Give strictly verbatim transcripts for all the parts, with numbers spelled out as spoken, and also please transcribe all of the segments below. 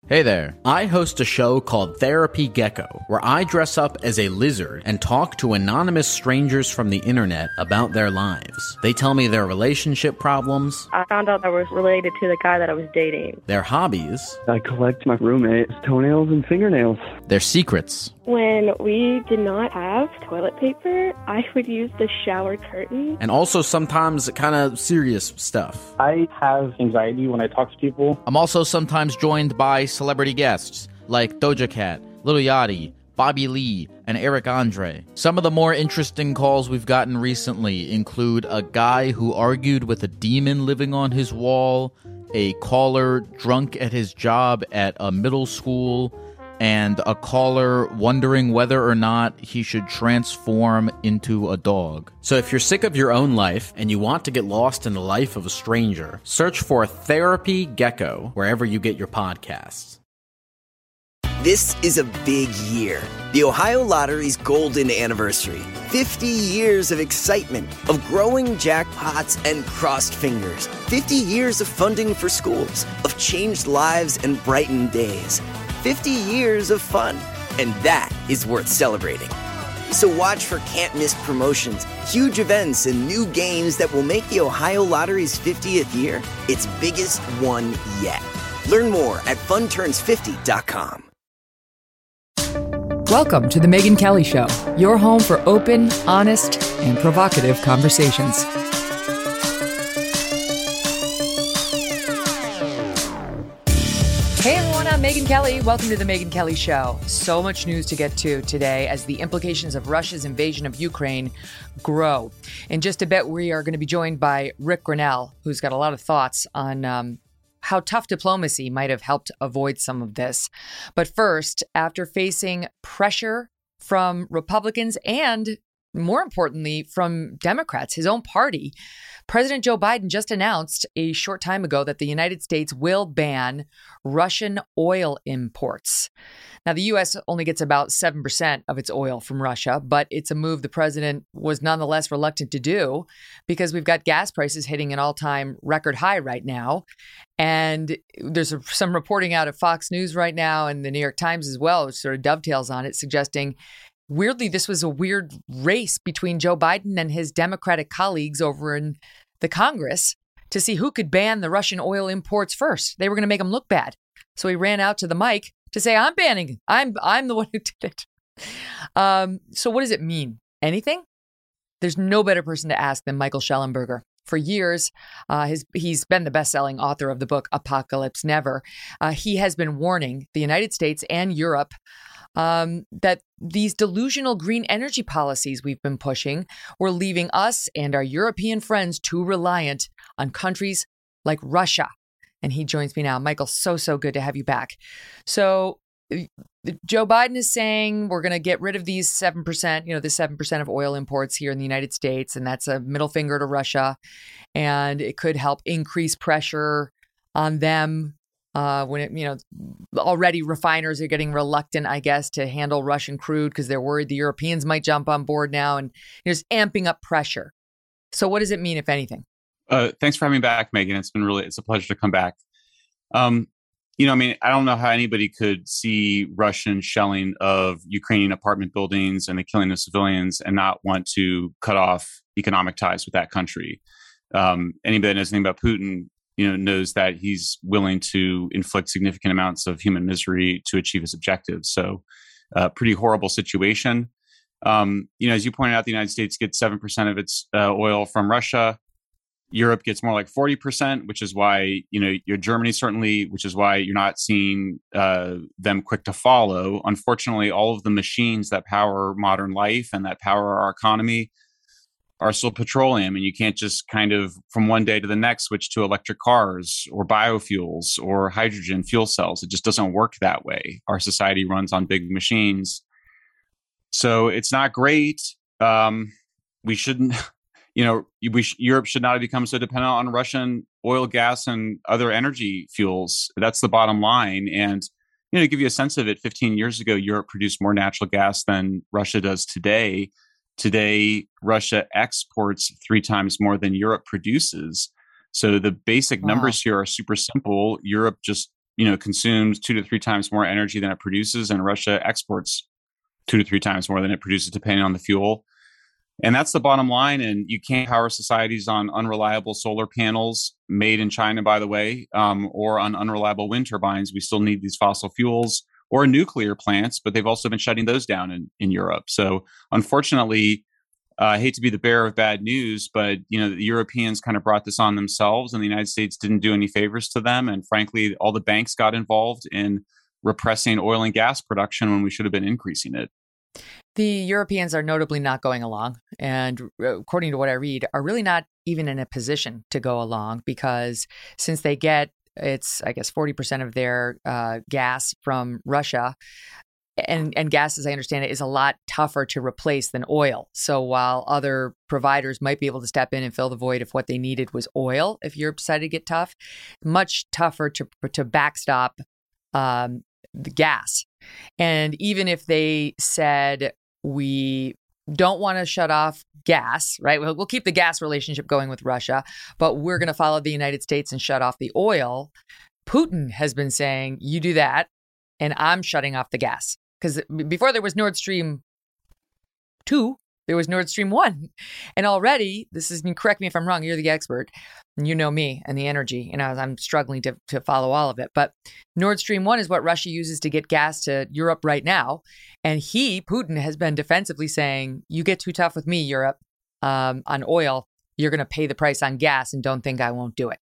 Hey there. I host a show called Therapy Gecko, where I dress up as a lizard and talk to anonymous strangers from the internet about their lives. They tell me their relationship problems. I found out I was related to the guy that I was dating. Their hobbies. I collect my roommate's toenails and fingernails. Their secrets. When we did not have toilet paper, I would use the shower curtain. And also sometimes kind of serious stuff. I have anxiety when I talk to people. I'm also sometimes joined by celebrity guests like Doja Cat, Lil Yachty, Bobby Lee, and Eric Andre. Some of the more interesting calls we've gotten recently include a guy who argued with a demon living on his wall, a caller drunk at his job at a middle school, and a caller wondering whether or not he should transform into a dog. So if you're sick of your own life and you want to get lost in the life of a stranger, search for Therapy Gecko wherever you get your podcasts. This is a big year. The Ohio Lottery's golden anniversary. fifty years of excitement, of growing jackpots and crossed fingers. fifty years of funding for schools, of changed lives and brightened days. fifty years of fun, and that is worth celebrating. So watch for can't-miss promotions, huge events, and new games that will make the Ohio Lottery's fiftieth year its biggest one yet. Learn more at fun turns fifty dot com. Welcome to The Megyn Kelly Show, your home for open, honest, and provocative conversations. Hey everyone, I'm Megyn Kelly. Welcome to The Megyn Kelly Show. So much news to get to today as the implications of Russia's invasion of Ukraine grow. In just a bit, we are going to be joined by Rick Grenell, who's got a lot of thoughts on um, how tough diplomacy might have helped avoid some of this. But first, after facing pressure from Republicans and, more importantly, from Democrats, his own party, President Joe Biden just announced a short time ago that the United States will ban Russian oil imports. Now, the U S only gets about seven percent of its oil from Russia, but it's a move the president was nonetheless reluctant to do because we've got gas prices hitting an all-time record high right now. And there's some reporting out of Fox News right now and the New York Times as well, which sort of dovetails on it, suggesting weirdly, this was a weird race between Joe Biden and his Democratic colleagues over in the Congress to see who could ban the Russian oil imports first. They were going to make him look bad. So he ran out to the mic to say, I'm banning it. I'm, I'm the one who did it. Um, so what does it mean? Anything? There's no better person to ask than Michael Shellenberger. For years, uh, his, he's been the best-selling author of the book Apocalypse Never. Uh, he has been warning the United States and Europe Um, that these delusional green energy policies we've been pushing were leaving us and our European friends too reliant on countries like Russia. And he joins me now. Michael, so, so good to have you back. So Joe Biden is saying we're going to get rid of these seven percent, you know, the seven percent of oil imports here in the United States. And that's a middle finger to Russia. And it could help increase pressure on them. Uh, when it, you know, already refiners are getting reluctant, I guess, to handle Russian crude because they're worried the Europeans might jump on board now and just amping up pressure. So what does it mean, if anything? Uh, thanks for having me back, Megyn. It's been really, it's a pleasure to come back. Um, you know, I mean, I don't know how anybody could see Russian shelling of Ukrainian apartment buildings and the killing of civilians and not want to cut off economic ties with that country. Um, anybody that knows anything about Putin, you know, knows that he's willing to inflict significant amounts of human misery to achieve his objectives. So, uh, pretty horrible situation. Um, you know, as you pointed out, the United States gets seven percent of its uh, oil from Russia. Europe gets more like forty percent, which is why, you know, your Germany certainly, which is why you're not seeing uh, them quick to follow. Unfortunately, all of the machines that power modern life and that power our economy are still petroleum, and you can't just kind of from one day to the next switch to electric cars or biofuels or hydrogen fuel cells. It just doesn't work that way. Our society runs on big machines. So it's not great. Um, we shouldn't, you know, we sh- Europe should not have become so dependent on Russian oil, gas, and other energy fuels. That's the bottom line. And, you know, to give you a sense of it, fifteen years ago, Europe produced more natural gas than Russia does today. Today, Russia exports three times more than Europe produces. So the basic wow. numbers here are super simple. Europe just you know, consumes two to three times more energy than it produces, and Russia exports two to three times more than it produces, depending on the fuel. And that's the bottom line. And you can't power societies on unreliable solar panels made in China, by the way, um, or on unreliable wind turbines. We still need these fossil fuels or nuclear plants, but they've also been shutting those down in, in Europe. So unfortunately, uh, I hate to be the bearer of bad news, but you know, the Europeans kind of brought this on themselves, and the United States didn't do any favors to them. And frankly, all the banks got involved in repressing oil and gas production when we should have been increasing it. The Europeans are notably not going along, and according to what I read, are really not even in a position to go along, because since they get, it's, I guess, forty percent of their uh, gas from Russia, and, and gas, as I understand it, is a lot tougher to replace than oil. So while other providers might be able to step in and fill the void if what they needed was oil, if Europe decided to get tough, much tougher to, to backstop um, the gas. And even if they said, we don't want to shut off gas, right? We'll, we'll keep the gas relationship going with Russia, but we're going to follow the United States and shut off the oil. Putin has been saying, you do that, and I'm shutting off the gas. Because before there was Nord Stream two, there was Nord Stream one. And already, this is, correct me if I'm wrong, you're the expert, and you know me and the energy, and I'm struggling to, to follow all of it. But Nord Stream one is what Russia uses to get gas to Europe right now. And he, Putin, has been defensively saying, you get too tough with me, Europe, um, on oil, you're going to pay the price on gas, and don't think I won't do it.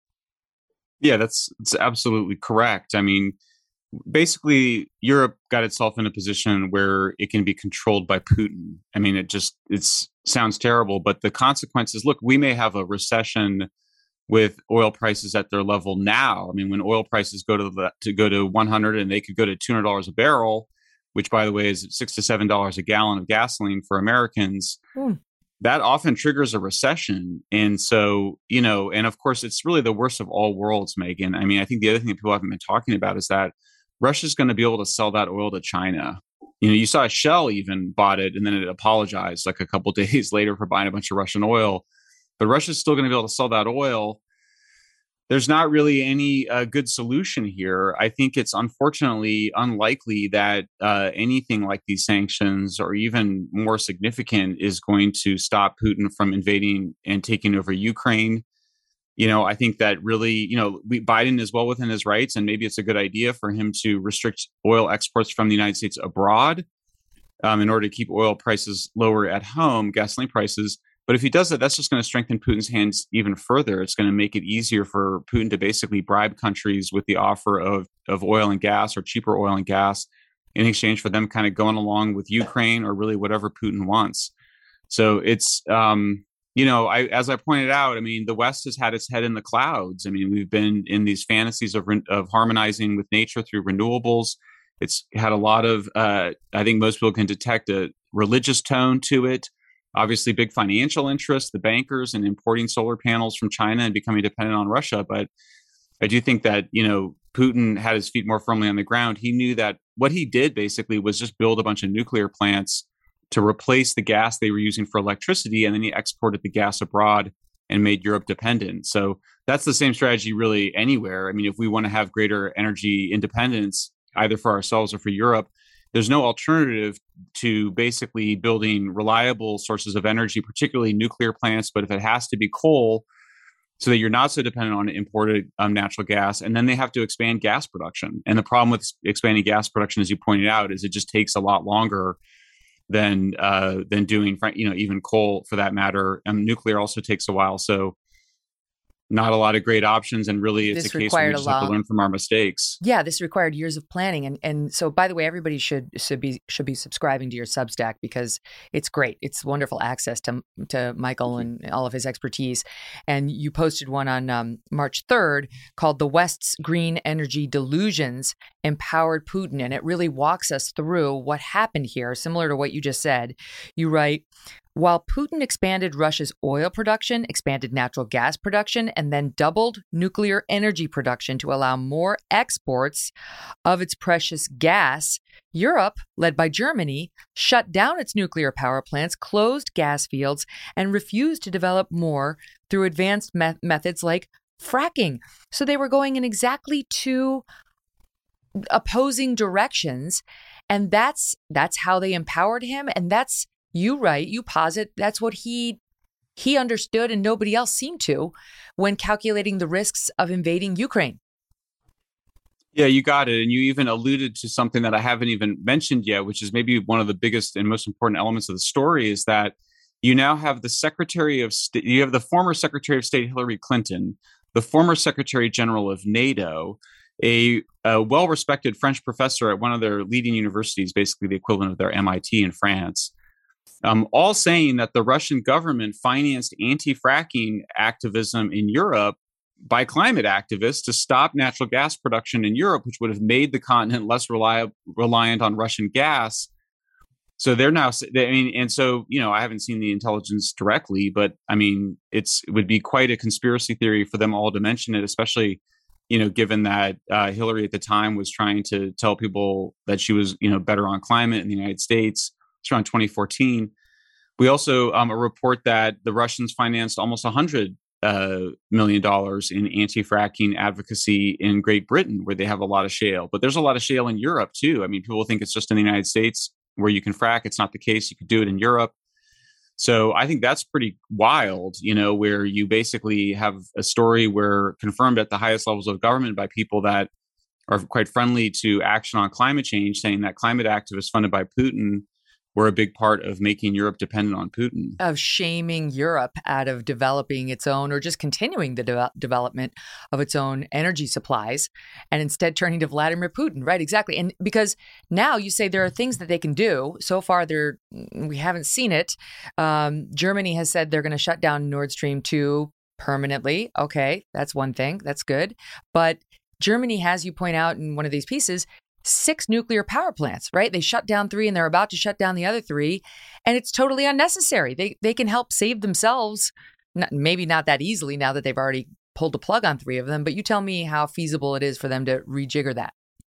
Yeah, that's, that's absolutely correct. I mean, basically, Europe got itself in a position where it can be controlled by Putin. I mean, it just it sounds terrible, but the consequences, look, we may have a recession with oil prices at their level now. I mean, when oil prices go to the, to go to one hundred, and they could go to two hundred dollars a barrel, which, by the way, is six to seven dollars a gallon of gasoline for Americans. Mm. That often triggers a recession. And so, you know, and of course, it's really the worst of all worlds, Megan. I mean, I think the other thing that people haven't been talking about is that Russia's going to be able to sell that oil to China. You know, you saw Shell even bought it, and then it apologized like a couple of days later for buying a bunch of Russian oil. But Russia's still going to be able to sell that oil. There's not really any uh, good solution here. I think it's unfortunately unlikely that uh, anything like these sanctions, or even more significant, is going to stop Putin from invading and taking over Ukraine. You know, I think that really, you know, we, Biden is well within his rights, and maybe it's a good idea for him to restrict oil exports from the United States abroad um, in order to keep oil prices lower at home, gasoline prices. But if he does that, that's just going to strengthen Putin's hands even further. It's going to make it easier for Putin to basically bribe countries with the offer of, of oil and gas, or cheaper oil and gas, in exchange for them kind of going along with Ukraine, or really whatever Putin wants. So it's, um, you know, I, as I pointed out, I mean, the West has had its head in the clouds. I mean, we've been in these fantasies of of harmonizing with nature through renewables. It's had a lot of, uh, I think most people can detect a religious tone to it. Obviously, big financial interest, the bankers, in importing solar panels from China and becoming dependent on Russia. But I do think that, you know, Putin had his feet more firmly on the ground. He knew that what he did basically was just build a bunch of nuclear plants to replace the gas they were using for electricity, and then he exported the gas abroad and made Europe dependent. So that's the same strategy really anywhere. I mean, if we want to have greater energy independence, either for ourselves or for Europe, there's no alternative to basically building reliable sources of energy, particularly nuclear plants. But if it has to be coal, so that you're not so dependent on imported um, natural gas, and then they have to expand gas production. And the problem with expanding gas production, as you pointed out, is it just takes a lot longer than uh, than doing, you know, even coal for that matter. And nuclear also takes a while. So not a lot of great options. And really, it's this a case where we just have to learn from our mistakes. Yeah, this required years of planning. And and so, by the way, everybody should should be should be subscribing to your Substack, because it's great. It's wonderful access to to Michael and all of his expertise. And you posted one on um, March third called "The West's Green Energy Delusions Empowered Putin," and it really walks us through what happened here. Similar to what you just said, you write, while Putin expanded Russia's oil production, expanded natural gas production, and then doubled nuclear energy production to allow more exports of its precious gas, Europe, led by Germany, shut down its nuclear power plants, closed gas fields, and refused to develop more through advanced me- methods like fracking. So they were going in exactly two opposing directions. And that's that's how they empowered him. And that's, you write, you posit, that's what he he understood and nobody else seemed to when calculating the risks of invading Ukraine. Yeah, you got it. And you even alluded to something that I haven't even mentioned yet, which is maybe one of the biggest and most important elements of the story, is that you now have the Secretary of State, you have the former Secretary of State Hillary Clinton, the former Secretary General of NATO, a, a well-respected French professor at one of their leading universities, basically the equivalent of their M I T in France, um, all saying that the Russian government financed anti-fracking activism in Europe by climate activists to stop natural gas production in Europe, which would have made the continent less reliable, reliant on Russian gas. So they're now, I mean, and so, you know, I haven't seen the intelligence directly, but I mean, it's, it would be quite a conspiracy theory for them all to mention it, especially, you know, given that uh, Hillary at the time was trying to tell people that she was, you know, better on climate in the United States. It's around twenty fourteen. We also, um, a report that the Russians financed almost one hundred uh, million dollars in anti-fracking advocacy in Great Britain, where they have a lot of shale. But there's a lot of shale in Europe, too. I mean, people think it's just in the United States where you can frack. It's not the case. You could do it in Europe. So I think that's pretty wild, you know, where you basically have a story where confirmed at the highest levels of government by people that are quite friendly to action on climate change, saying that climate activists funded by Putin were a big part of making Europe dependent on Putin. Of shaming Europe out of developing its own, or just continuing the de- development of its own energy supplies, and instead turning to Vladimir Putin. Right, exactly. And because now you say there are things that they can do. So far, they're, we haven't seen it. Um, Germany has said they're going to shut down Nord Stream two permanently. Okay, that's one thing. That's good. But Germany has, you point out in one of these pieces, six nuclear power plants, right? They shut down three and they're about to shut down the other three. And it's totally unnecessary. They they can help save themselves, not, maybe not that easily now that they've already pulled the plug on three of them. But you tell me how feasible it is for them to rejigger that.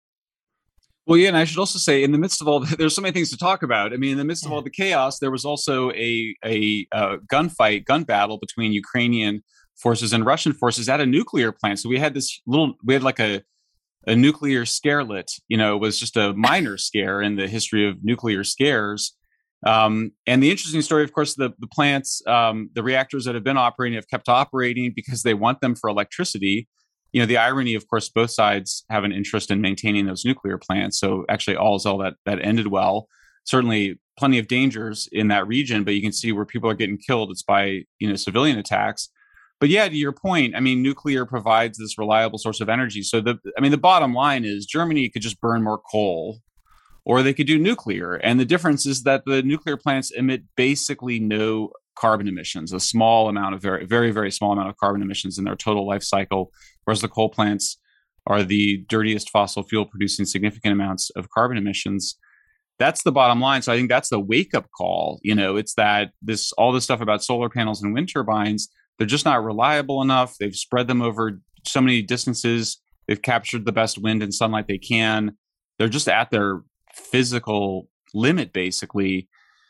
Well, yeah, and I should also say, in the midst of all, there's so many things to talk about. I mean, in the midst yeah. of all the chaos, there was also a a uh, gunfight, gun battle between Ukrainian forces and Russian forces at a nuclear plant. So we had this little, we had like a a nuclear scarelet, you know, it was just a minor scare in the history of nuclear scares. Um, and the interesting story, of course, the, the plants, um, the reactors that have been operating have kept operating because they want them for electricity. You know, the irony, of course, both sides have an interest in maintaining those nuclear plants. So actually all is all that, that ended well. Certainly plenty of dangers in that region, but you can see where people are getting killed. It's by, you know, civilian attacks. But yeah, to your point, I mean, nuclear provides this reliable source of energy. So the, I mean, the bottom line is Germany could just burn more coal, or they could do nuclear. And the difference is that the nuclear plants emit basically no carbon emissions, a small amount of very, very, very small amount of carbon emissions in their total life cycle, whereas the coal plants are the dirtiest fossil fuel producing significant amounts of carbon emissions. That's the bottom line. So I think that's the wake up call. You know, it's that this, all this stuff about solar panels and wind turbines, they're just not reliable enough. They've spread them over so many distances. They've captured the best wind and sunlight they can. They're just at their physical limit, basically.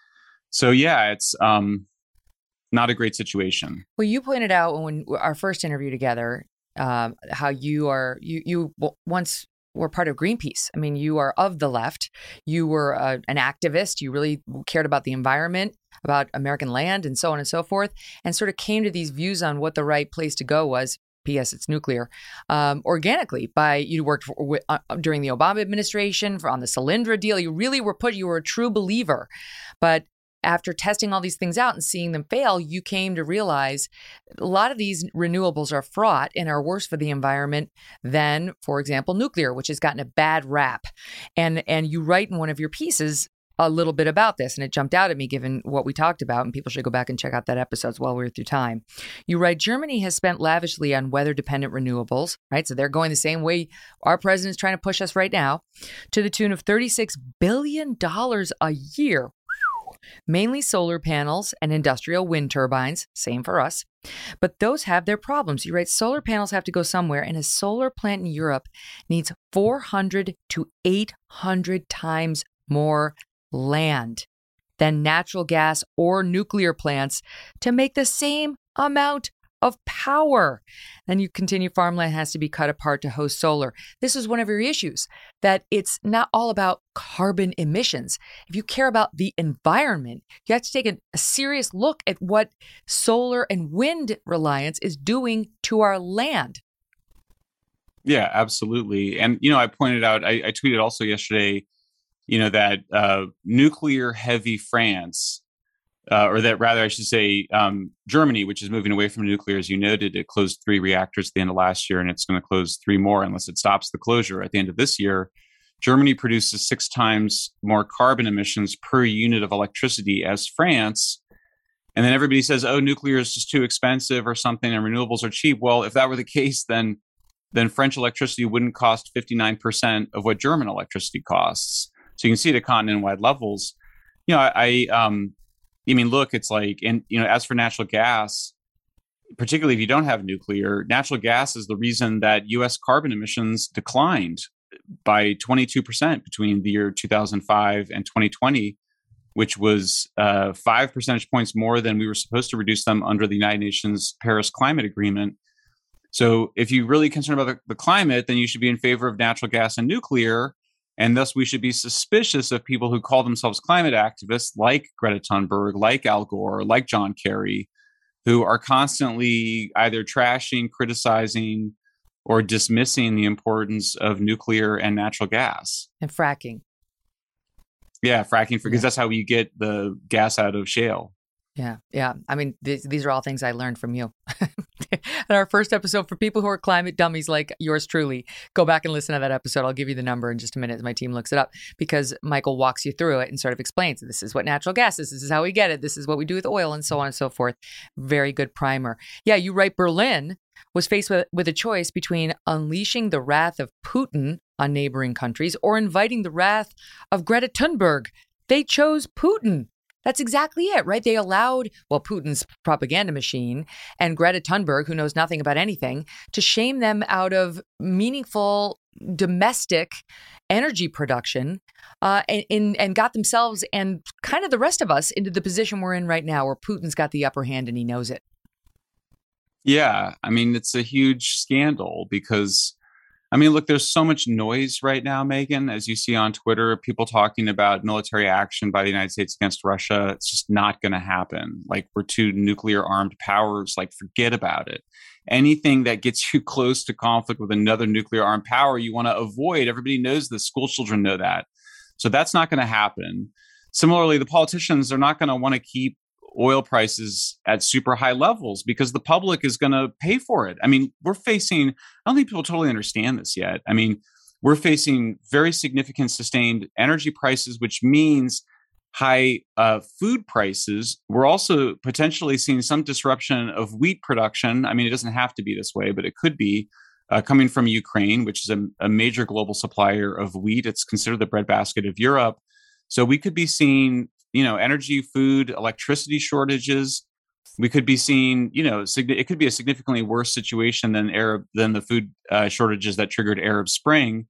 So yeah, it's um, not a great situation. Well, you pointed out when our first interview together, um, how you are you you once were part of Greenpeace. I mean, you are of the left. You were uh, an activist. You really cared about the environment, about American land, and so on and so forth, and sort of came to these views on what the right place to go was. P S. It's nuclear. Um, organically, by you worked for, uh, during the Obama administration for, on the Solyndra deal. You really were put. You were a true believer, but after testing all these things out and seeing them fail, you came to realize a lot of these renewables are fraught and are worse for the environment than, for example, nuclear, which has gotten a bad rap. And and you write in one of your pieces a little bit about this, and it jumped out at me given what we talked about, and people should go back and check out that episode while we're through time. You write, Germany has spent lavishly on weather-dependent renewables, right? So they're going the same way our president's trying to push us right now, to the tune of thirty-six billion dollars a year. Mainly solar panels and industrial wind turbines, same for us. But those have their problems. You write, solar panels have to go somewhere, and a solar plant in Europe needs four hundred to eight hundred times more land than natural gas or nuclear plants to make the same amount of power. Then you continue, farmland has to be cut apart to host solar. This is one of your issues, that it's not all about carbon emissions. If you care about the environment, you have to take a, a serious look at what solar and wind reliance is doing to our land. Yeah, absolutely. And, you know, I pointed out, I, I tweeted also yesterday, you know, that uh, nuclear heavy France, Uh, or that rather, I should say, um, Germany, which is moving away from nuclear, as you noted, it closed three reactors at the end of last year, and it's going to close three more unless it stops the closure at the end of this year. Germany produces six times more carbon emissions per unit of electricity as France. And then everybody says, oh, nuclear is just too expensive or something, and renewables are cheap. Well, if that were the case, then then French electricity wouldn't cost fifty-nine percent of what German electricity costs. So you can see it at continent-wide levels. You know, I... I um, I mean, look, it's like, and, you know, as for natural gas, particularly if you don't have nuclear, natural gas is the reason that U S carbon emissions declined by twenty-two percent between the year two thousand five and twenty twenty, which was uh, five percentage points more than we were supposed to reduce them under the United Nations Paris Climate Agreement. So if you're really concerned about the, the climate, then you should be in favor of natural gas and nuclear. And thus, we should be suspicious of people who call themselves climate activists, like Greta Thunberg, like Al Gore, like John Kerry, who are constantly either trashing, criticizing, or dismissing the importance of nuclear and natural gas. And fracking. Yeah, fracking, because Yeah. that's how you get the gas out of shale. Yeah, yeah. I mean, th- these are all things I learned from you. In our first episode, for people who are climate dummies like yours truly, go back and listen to that episode. I'll give you the number in just a minute as my team looks it up, because Michael walks you through it and sort of explains, this is what natural gas is, this is how we get it, this is what we do with oil, and so on and so forth. Very good primer. Yeah, you write, Berlin was faced with, with a choice between unleashing the wrath of Putin on neighboring countries or inviting the wrath of Greta Thunberg. They chose Putin. That's exactly it, right? They allowed, well, Putin's propaganda machine and Greta Thunberg, who knows nothing about anything, to shame them out of meaningful domestic energy production uh, and, and, and got themselves and kind of the rest of us into the position we're in right now, where Putin's got the upper hand and he knows it. Yeah, I mean, it's a huge scandal because, I mean, look, there's so much noise right now, Megan, as you see on Twitter, people talking about military action by the United States against Russia. It's just not going to happen. Like, we're two nuclear armed powers. Like, forget about it. Anything that gets you close to conflict with another nuclear armed power, you want to avoid. Everybody knows this. School children know that. So that's not going to happen. Similarly, the politicians are not going to want to keep oil prices at super high levels because the public is going to pay for it. I mean, we're facing, I don't think people totally understand this yet. I mean, we're facing very significant sustained energy prices, which means high uh, food prices. We're also potentially seeing some disruption of wheat production. I mean, it doesn't have to be this way, but it could be uh, coming from Ukraine, which is a, a major global supplier of wheat. It's considered the breadbasket of Europe. So we could be seeing, you know, energy, food, electricity shortages. We could be seeing, you know, sig- it could be a significantly worse situation than Arab than the food uh, shortages that triggered Arab Spring.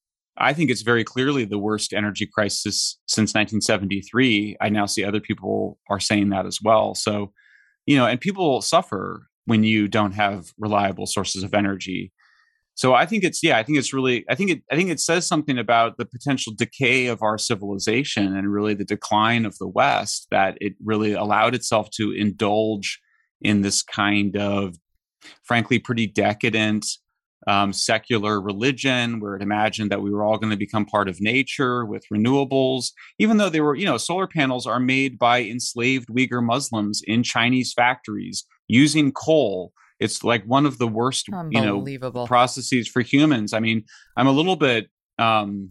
I think it's very clearly the worst energy crisis since nineteen seventy-three. I now see other people are saying that as well. So, you know, and people suffer when you don't have reliable sources of energy. So I think it's, yeah, I think it's really, I think it, I think it says something about the potential decay of our civilization and really the decline of the West, that it really allowed itself to indulge in this kind of, frankly, pretty decadent um, secular religion, where it imagined that we were all going to become part of nature with renewables, even though they were, you know, solar panels are made by enslaved Uyghur Muslims in Chinese factories using coal. It's like one of the worst, you know, processes for humans. I mean, I'm a little bit, um,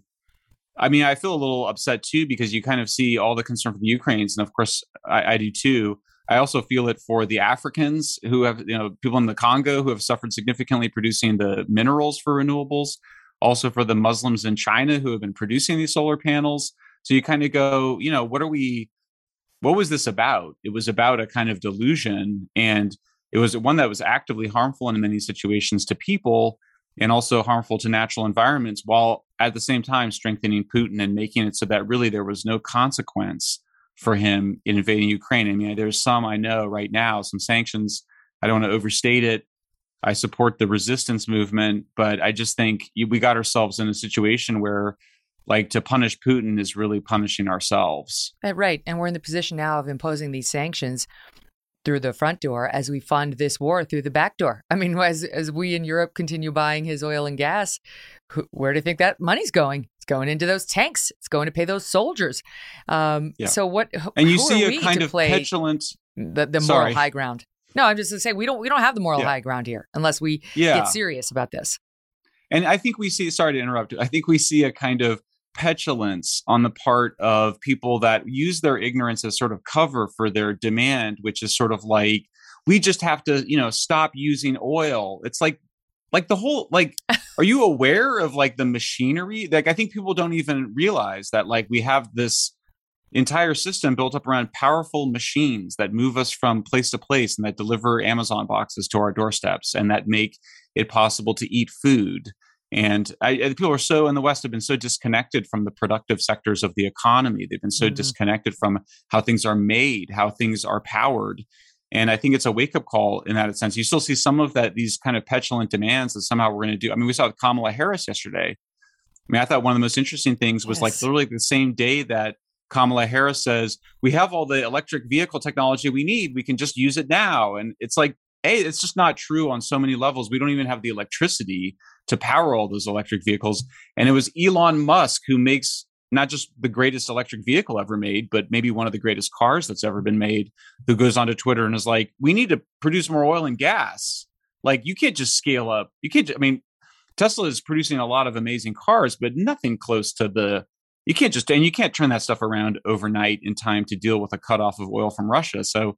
I mean, I feel a little upset too, because you kind of see all the concern for the Ukrainians. And of course, I, I do too. I also feel it for the Africans who have, you know, people in the Congo who have suffered significantly producing the minerals for renewables. Also for the Muslims in China who have been producing these solar panels. So you kind of go, you know, what are we, what was this about? It was about a kind of delusion, and it was one that was actively harmful in many situations to people and also harmful to natural environments, while at the same time strengthening Putin and making it so that really there was no consequence for him in invading Ukraine. I mean, there's some, I know right now, some sanctions I don't want to overstate it. I support the resistance movement, but I just think we got ourselves in a situation where, like, to punish Putin is really punishing ourselves. Right. And we're in the position now of imposing these sanctions through the front door as we fund this war through the back door. I mean, as as we in Europe continue buying his oil and gas, who, where do you think that money's going? It's going into those tanks. It's going to pay those soldiers. Um, yeah. So what? And you who see are a we kind to of play petulant, the, the moral Sorry. high ground? No, I'm just going to say we don't we don't have the moral Yeah. high ground here unless we Yeah. get serious about this. And I think we see, sorry to interrupt, I think we see a kind of petulance on the part of people that use their ignorance as sort of cover for their demand, which is sort of like, we just have to, you know, stop using oil. It's like, like the whole, like, are you aware of like the machinery? Like, I think people don't even realize that, like, we have this entire system built up around powerful machines that move us from place to place and that deliver Amazon boxes to our doorsteps and that make it possible to eat food. And I, people are so in the West have been so disconnected from the productive sectors of the economy. They've been so Mm-hmm. disconnected from how things are made, how things are powered. And I think it's a wake up call in that sense. You still see some of that, these kind of petulant demands that somehow we're going to do. I mean, we saw Kamala Harris yesterday. I mean, I thought one of the most interesting things was Yes. like literally the same day that Kamala Harris says, we have all the electric vehicle technology we need. We can just use it now. And it's like, hey, it's just not true on so many levels. We don't even have the electricity to power all those electric vehicles. And it was Elon Musk who makes not just the greatest electric vehicle ever made, but maybe one of the greatest cars that's ever been made, who goes onto Twitter and is like, we need to produce more oil and gas. Like, you can't just scale up. You can't, I mean, Tesla is producing a lot of amazing cars, but nothing close to the, you can't just, and you can't turn that stuff around overnight in time to deal with a cutoff of oil from Russia. So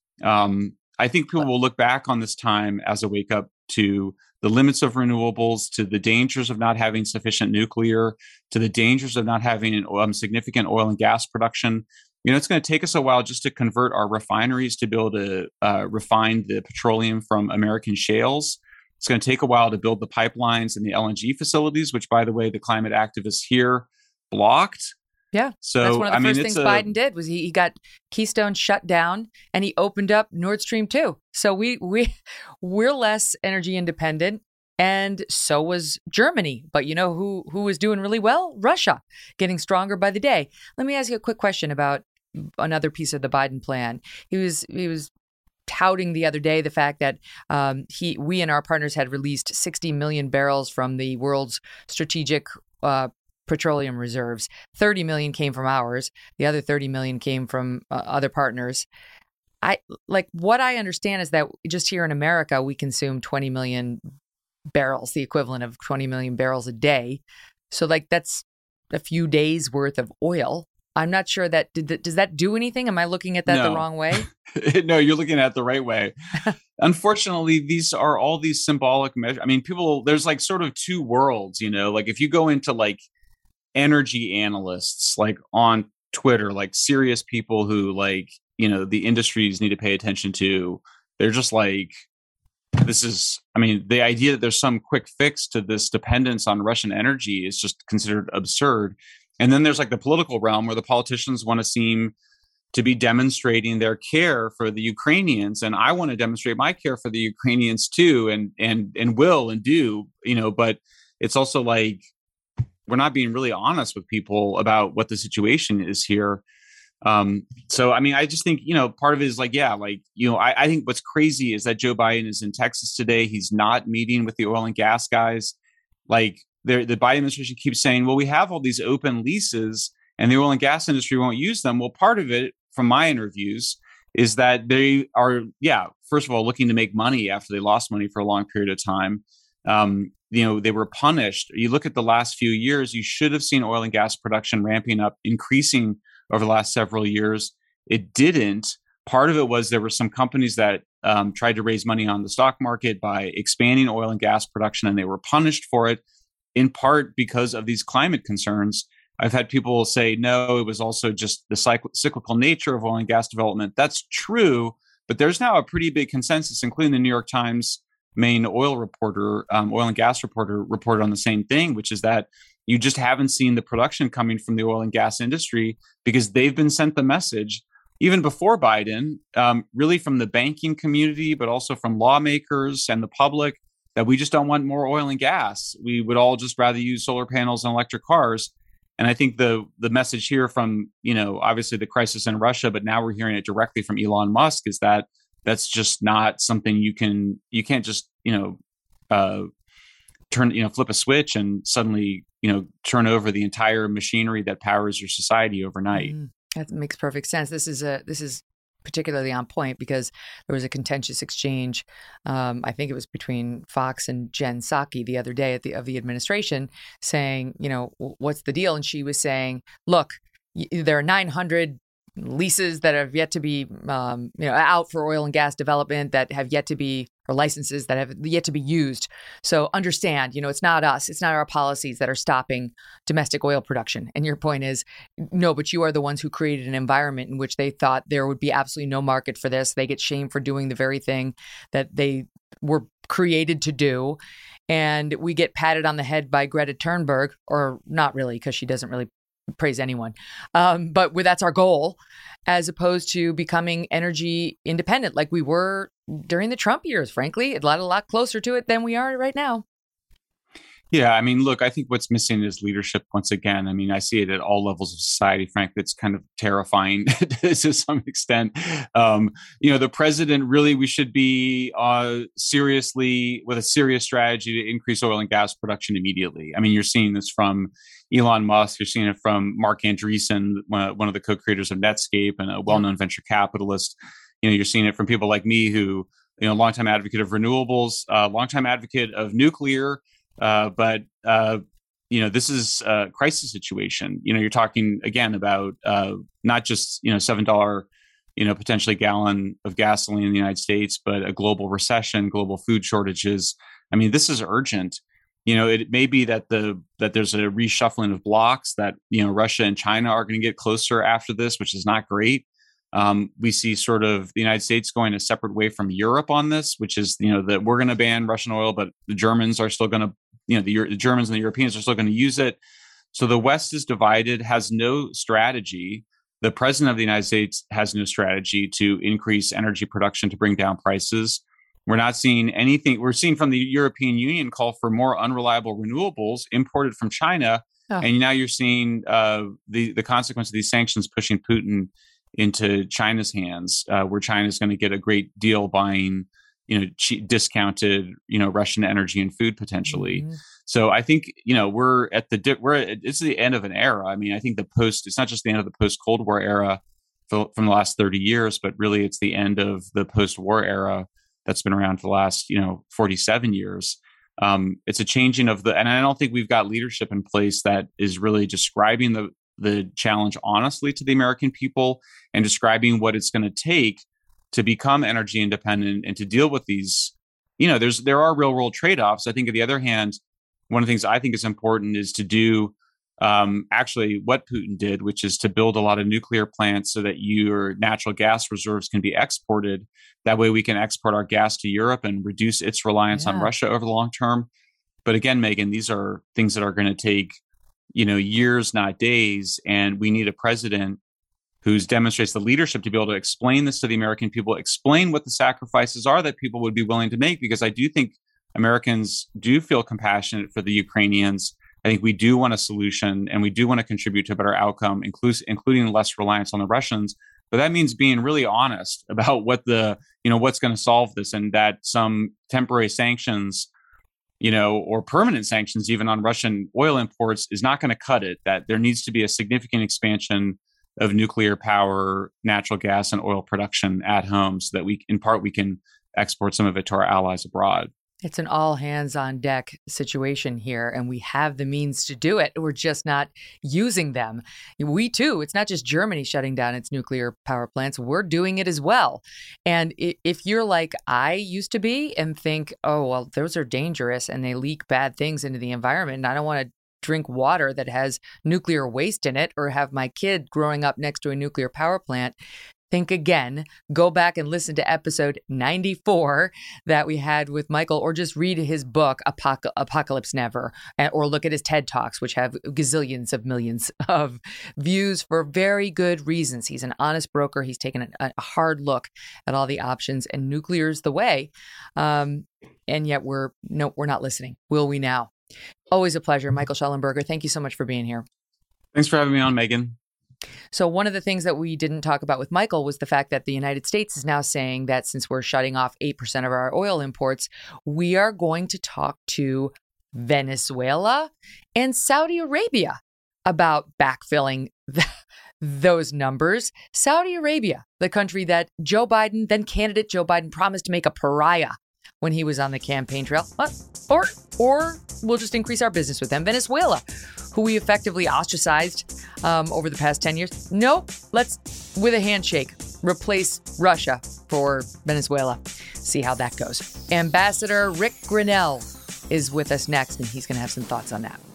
um, I think people will look back on this time as a wake up to the limits of renewables, to the dangers of not having sufficient nuclear, to the dangers of not having an um, significant oil and gas production. You know, it's going to take us a while just to convert our refineries to be able to uh, refine the petroleum from American shales. It's going to take a while to build the pipelines and the L N G facilities, which, by the way, the climate activists here blocked. Yeah. So that's one of the I mean, first it's things a, Biden did was he, he got Keystone shut down and he opened up Nord Stream two. So we we we're less energy independent, and so was Germany. But you know who who was doing really well? Russia, getting stronger by the day. Let me ask you a quick question about another piece of the Biden plan. He was he was touting the other day the fact that um, he we and our partners had released sixty million barrels from the world's strategic uh, petroleum reserves. thirty million came from ours. The other thirty million came from uh, other partners. I like what I understand is that just here in America, we consume twenty million barrels, the equivalent of twenty million barrels a day. So like that's a few days worth of oil. I'm not sure that, did, does that do anything? Am I looking at that No. the wrong way? No, you're looking at it the right way. Unfortunately, these are all these symbolic measures. I mean, people, there's like sort of two worlds, you know, like if you go into like energy analysts, like on Twitter, like serious people who like, you know, the industries need to pay attention to, they're just like, this is, I mean, the idea that there's some quick fix to this dependence on Russian energy is just considered absurd. And then there's like the political realm where the politicians want to seem to be demonstrating their care for the Ukrainians. And I want to demonstrate my care for the Ukrainians too, and and and will and do, you know, but it's also like we're not being really honest with people about what the situation is here. Um, so, I mean, I just think, you know, part of it is like, yeah, like, you know, I, I think what's crazy is that Joe Biden is in Texas today. He's not meeting with the oil and gas guys. Like, the Biden administration keeps saying, well, we have all these open leases and the oil and gas industry won't use them. Well, part of it from my interviews is that they are, yeah, first of all, looking to make money after they lost money for a long period of time. Um, you know, they were punished. You look at the last few years, you should have seen oil and gas production ramping up, increasing over the last several years. It didn't. Part of it was there were some companies that um, tried to raise money on the stock market by expanding oil and gas production, and they were punished for it, in part because of these climate concerns. I've had people say, no, it was also just the cycl- cyclical nature of oil and gas development. That's true, but there's now a pretty big consensus, including the New York Times main oil reporter, um, oil and gas reporter, reported on the same thing, which is that you just haven't seen the production coming from the oil and gas industry because they've been sent the message, even before Biden, um, really from the banking community, but also from lawmakers and the public, that we just don't want more oil and gas. We would all just rather use solar panels and electric cars. And I think the the message here from, you know, obviously the crisis in Russia, but now we're hearing it directly from Elon Musk, is that that's just not something you can, you can't just, you know, uh, turn, you know, flip a switch and suddenly, you know, turn over the entire machinery that powers your society overnight. Mm, that makes perfect sense. This is a, this is particularly on point because there was a contentious exchange. Um, I think it was between Fox and Jen Psaki the other day at the of the administration, saying, you know, what's the deal? And she was saying, look, y- there are nine hundred leases that have yet to be, um, you know, out for oil and gas development that have yet to be, or licenses that have yet to be used. So understand, you know, it's not us, it's not our policies that are stopping domestic oil production. And your point is, no, but you are the ones who created an environment in which they thought there would be absolutely no market for this. They get shamed for doing the very thing that they were created to do. And we get patted on the head by Greta Thunberg, or not really, because she doesn't really praise anyone. Um, but that's our goal, as opposed to becoming energy independent like we were during the Trump years, frankly. A lot, a lot closer to it than we are right now. Yeah, I mean, look, I think what's missing is leadership once again. I mean, I see it at all levels of society. Frankly, it's kind of terrifying to some extent. Um, you know, the president really, we should be uh, seriously with a serious strategy to increase oil and gas production immediately. I mean, you're seeing this from Elon Musk. You're seeing it from Mark Andreessen, one of the co-creators of Netscape and a well-known venture capitalist. You know, you're seeing it from people like me who, you know, longtime advocate of renewables, uh, longtime advocate of nuclear. Uh, but, uh, you know, this is a crisis situation. You know, you're talking again about uh, not just, you know, seven dollars, you know, potentially gallon of gasoline in the United States, but a global recession, global food shortages. I mean, this is urgent. You know, it may be that the that there's a reshuffling of blocks, that, you know, Russia and China are going to get closer after this, which is not great. Um, we see sort of the United States going a separate way from Europe on this, which is, you know, that we're going to ban Russian oil, but the Germans are still going to, you know, the, the Germans and the Europeans are still going to use it. So the West is divided, has no strategy. The president of the United States has no strategy to increase energy production to bring down prices. We're not seeing anything. We're seeing from the European Union call for more unreliable renewables imported from China. Oh. And now you're seeing uh, the, the consequence of these sanctions pushing Putin into China's hands, uh, where China is going to get a great deal buying, you know, cheap, discounted, you know, Russian energy and food potentially. Mm-hmm. So I think, you know, we're at the we're at, it's the end of an era. I mean, I think the post it's not just the end of the post Cold War era for, from the last thirty years, but really it's the end of the post war era that's been around for the last, you know, forty-seven years. Um, it's a changing of the, and I don't think we've got leadership in place that is really describing the the challenge honestly to the American people and describing what it's going to take to become energy independent and to deal with these, you know, there's, there are real world trade-offs. I think on the other hand, one of the things I think is important is to do um, actually what Putin did, which is to build a lot of nuclear plants so that your natural gas reserves can be exported. That way we can export our gas to Europe and reduce its reliance yeah. on Russia over the long term. But again, Megan, these are things that are going to take, you know, years, not days. And we need a president who demonstrates the leadership to be able to explain this to the American people, explain what the sacrifices are that people would be willing to make. Because I do think Americans do feel compassionate for the Ukrainians. I think we do want a solution and we do want to contribute to a better outcome, inclus- including less reliance on the Russians. But that means being really honest about what the, you know, what's going to solve this, and that some temporary sanctions, you know, or permanent sanctions even on Russian oil imports is not going to cut it, that there needs to be a significant expansion of nuclear power, natural gas, and oil production at home so that we, in part, we can export some of it to our allies abroad. It's an all hands on deck situation here, and we have the means to do it. We're just not using them. We too, it's not just Germany shutting down its nuclear power plants. We're doing it as well. And if you're like I used to be and think, oh, well, those are dangerous and they leak bad things into the environment, and I don't want to drink water that has nuclear waste in it or have my kid growing up next to a nuclear power plant, think again, go back and listen to episode ninety-four that we had with Michael, or just read his book, Apoc- Apocalypse Never, or look at his TED Talks, which have gazillions of millions of views for very good reasons. He's an honest broker. He's taken a, a hard look at all the options, and nuclear is the way. Um, and yet we're no, we're not listening. Will we now? Always a pleasure. Michael Shellenberger, thank you so much for being here. Thanks for having me on, Megan. So one of the things that we didn't talk about with Michael was the fact that the United States is now saying that since we're shutting off eight percent of our oil imports, we are going to talk to Venezuela and Saudi Arabia about backfilling th- those numbers. Saudi Arabia, the country that Joe Biden, then candidate Joe Biden, promised to make a pariah when he was on the campaign trail. What? Or, or we'll just increase our business with them. Venezuela, who we effectively ostracized um, over the past ten years. Nope. Let's, with a handshake, replace Russia for Venezuela. See how that goes. Ambassador Rick Grenell is with us next, and he's going to have some thoughts on that.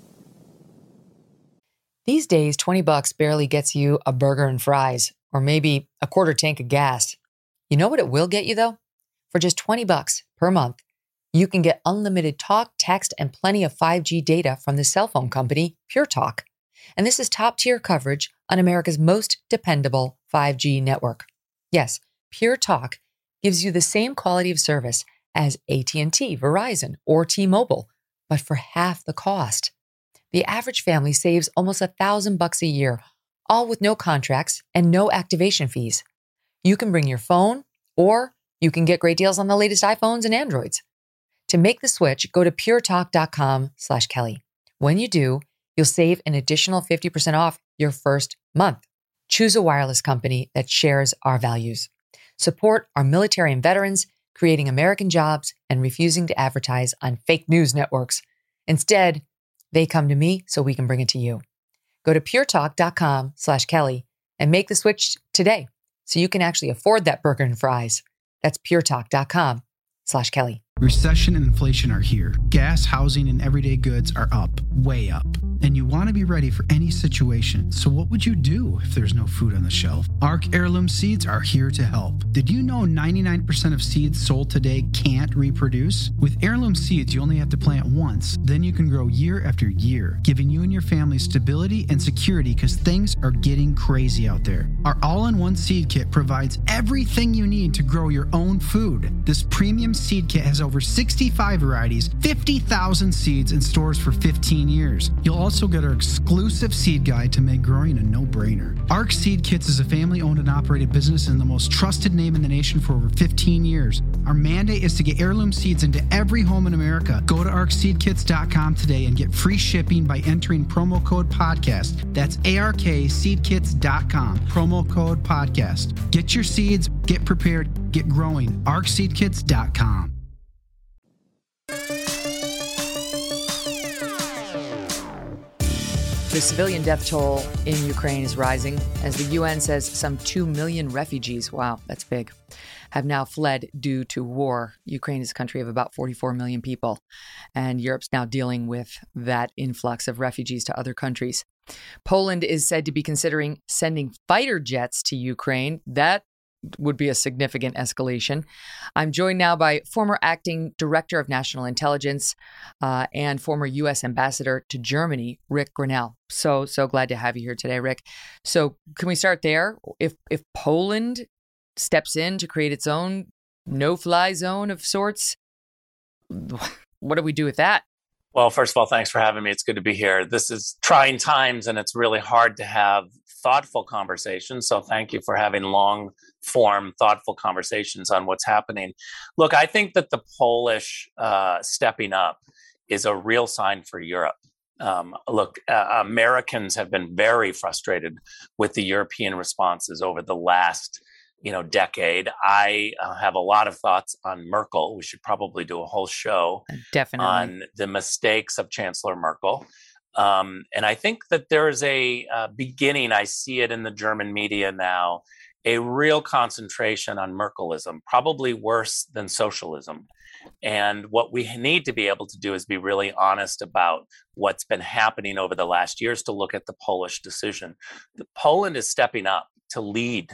These days, twenty bucks barely gets you a burger and fries, or maybe a quarter tank of gas. You know what it will get you, though? For just twenty bucks per month, you can get unlimited talk, text, and plenty of five G data from the cell phone company Pure Talk. And this is top-tier coverage on America's most dependable five G network. Yes, Pure Talk gives you the same quality of service as A T and T, Verizon, or T-Mobile, but for half the cost. The average family saves almost a thousand bucks a year, all with no contracts and no activation fees. You can bring your phone, or you can get great deals on the latest iPhones and Androids. To make the switch, go to puretalk.com slash Kelly. When you do, you'll save an additional fifty percent off your first month. Choose a wireless company that shares our values. Support our military and veterans, creating American jobs and refusing to advertise on fake news networks. Instead, they come to me so we can bring it to you. Go to puretalk.com slash Kelly and make the switch today so you can actually afford that burger and fries. That's puretalk.com slash Kelly. Recession and inflation are here. Gas, housing, and everyday goods are up, way up. And you want to be ready for any situation. So what would you do if there's no food on the shelf? Arc Heirloom Seeds are here to help. Did you know ninety-nine percent of seeds sold today can't reproduce? With Heirloom Seeds, you only have to plant once. Then you can grow year after year, giving you and your family stability and security because things are getting crazy out there. Our all-in-one seed kit provides everything you need to grow your own food. This premium seed kit has over sixty-five varieties, fifty thousand seeds, and stores for fifteen years. You'll also get our exclusive seed guide to make growing a no-brainer. Arc Seed Kits is a family-owned and operated business and the most trusted name in the nation for over fifteen years. Our mandate is to get heirloom seeds into every home in America. Go to arc seed kits dot com today and get free shipping by entering promo code podcast. That's A R K seed kits dot com, promo code podcast. Get your seeds, get prepared, get growing. arc seed kits dot com. The civilian death toll in Ukraine is rising as the U N says some two million refugees, wow, that's big, have now fled due to war. Ukraine is a country of about forty-four million people, and Europe's now dealing with that influx of refugees to other countries. Poland is said to be considering sending fighter jets to Ukraine. That would be a significant escalation. I'm joined now by former acting director of national intelligence uh, and former U S ambassador to Germany, Rick Grenell. So, so glad to have you here today, Rick. So can we start there? If if Poland steps in to create its own no-fly zone of sorts, what do we do with that? Well, first of all, thanks for having me. It's good to be here. This is trying times, and it's really hard to have thoughtful conversations. So thank you for having long form, thoughtful conversations on what's happening. Look, I think that the Polish uh, stepping up is a real sign for Europe. Um, look, uh, Americans have been very frustrated with the European responses over the last you know, decade. I uh, have a lot of thoughts on Merkel. We should probably do a whole show Definitely. on the mistakes of Chancellor Merkel. Um, and I think that there is a uh, beginning, I see it in the German media now, a real concentration on Merkelism, probably worse than socialism. And what we need to be able to do is be really honest about what's been happening over the last years to look at the Polish decision. The Poland is stepping up to lead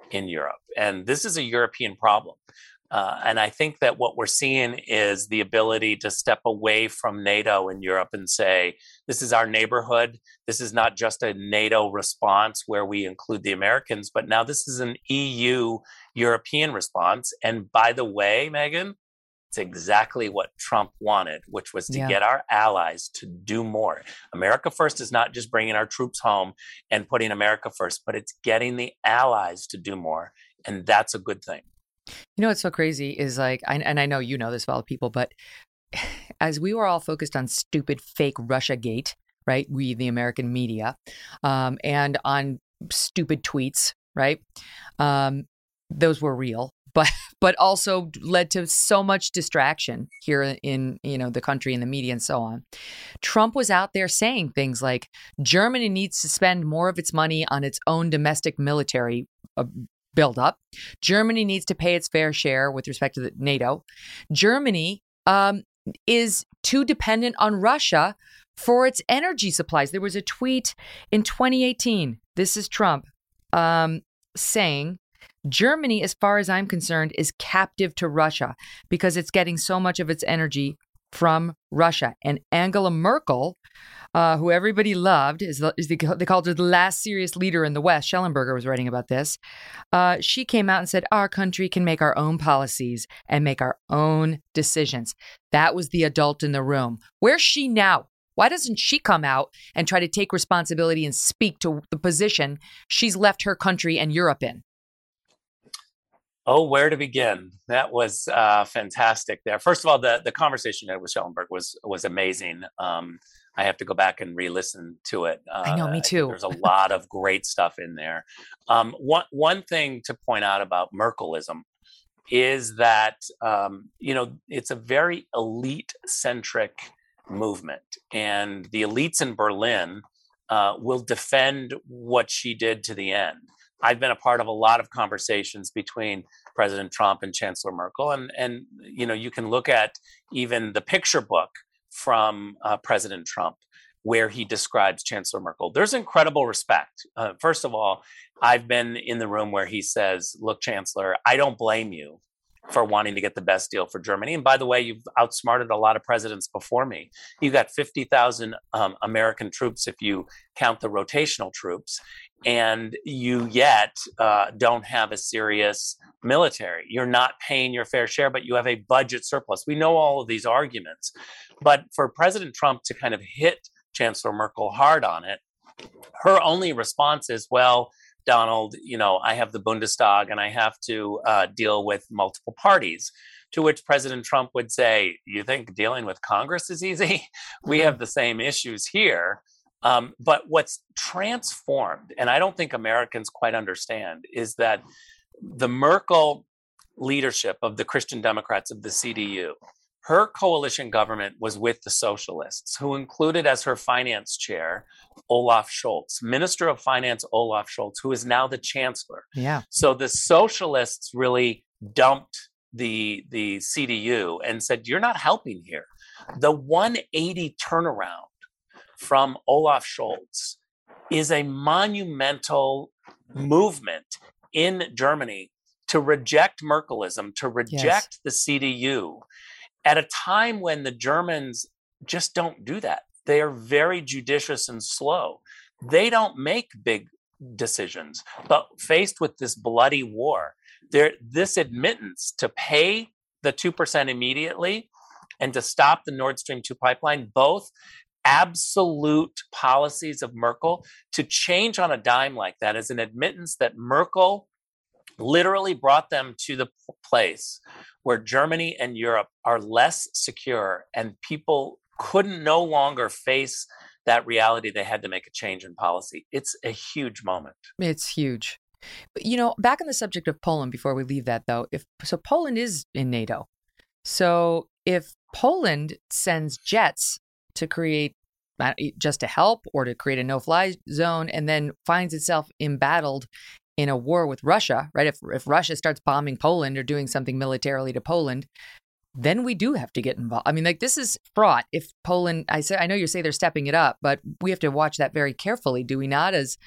in Europe. And this is a European problem. Uh, and I think that what we're seeing is the ability to step away from NATO in Europe and say, this is our neighborhood. This is not just a NATO response where we include the Americans, but now this is an E U European response. And by the way, Megyn, it's exactly what Trump wanted, which was to Yeah. get our allies to do more. America first is not just bringing our troops home and putting America first, but it's getting the allies to do more. And that's a good thing. You know what's so crazy is like, I, and I know you know this about people, but as we were all focused on stupid fake Russia gate, right? We, the American media, um, and on stupid tweets, right? Um, those were real, but but also led to so much distraction here in, you know, the country and the media and so on. Trump was out there saying things like Germany needs to spend more of its money on its own domestic military uh, build up. Germany needs to pay its fair share with respect to the NATO. Germany um, is too dependent on Russia for its energy supplies. There was a tweet in twenty eighteen. This is Trump um, saying, Germany, as far as I'm concerned, is captive to Russia because it's getting so much of its energy from Russia. And Angela Merkel, uh, who everybody loved, is, the, is the, they called her the last serious leader in the West. Schellenberger was writing about this. Uh, she came out and said, our country can make our own policies and make our own decisions. That was the adult in the room. Where's she now? Why doesn't she come out and try to take responsibility and speak to the position she's left her country and Europe in? Oh, where to begin? That was uh, fantastic there. First of all, the, the conversation with Schellenberg was was amazing. Um, I have to go back and re-listen to it. Uh, I know, me too. There's a lot of great stuff in there. Um, one, one thing to point out about Merkelism is that, um, you know, it's a very elite-centric movement. And the elites in Berlin uh, will defend what she did to the end. I've been a part of a lot of conversations between President Trump and Chancellor Merkel, and and you know you can look at even the picture book from uh, President Trump where he describes Chancellor Merkel. There's incredible respect. Uh, first of all, I've been in the room where he says, "Look, Chancellor, I don't blame you for wanting to get the best deal for Germany. And by the way, you've outsmarted a lot of presidents before me. You got fifty thousand um, American troops if you count the rotational troops. And you yet uh, don't have a serious military. You're not paying your fair share, but you have a budget surplus. We know all of these arguments. But for President Trump to kind of hit Chancellor Merkel hard on it, her only response is, well, Donald, you know, I have the Bundestag and I have to uh, deal with multiple parties. To which President Trump would say, you think dealing with Congress is easy? We have the same issues here. Um, but what's transformed, and I don't think Americans quite understand, is that the Merkel leadership of the Christian Democrats of the C D U, her coalition government was with the socialists, who included as her finance chair Olaf Scholz, Minister of Finance Olaf Scholz, who is now the chancellor. Yeah. So the socialists really dumped the the C D U and said, you're not helping here. The one eighty turnaround from Olaf Scholz is a monumental movement in Germany to reject Merkelism, to reject yes. the C D U at a time when the Germans just don't do that. They are very judicious and slow. They don't make big decisions, but faced with this bloody war, there, this admittance to pay the two percent immediately and to stop the Nord Stream two pipeline, both absolute policies of Merkel, to change on a dime like that is an admittance that Merkel literally brought them to the place where Germany and Europe are less secure and people couldn't no longer face that reality. They had to make a change in policy. It's a huge moment. It's huge. You know, back on the subject of Poland, before we leave that though, if so Poland is in NATO. So if Poland sends jets to create just to help or to create a no-fly zone and then finds itself embattled in a war with Russia, right? If if Russia starts bombing Poland or doing something militarily to Poland, then we do have to get involved. I mean, like this is fraught. If Poland, I say, I know you say they're stepping it up, but we have to watch that very carefully, do we not? As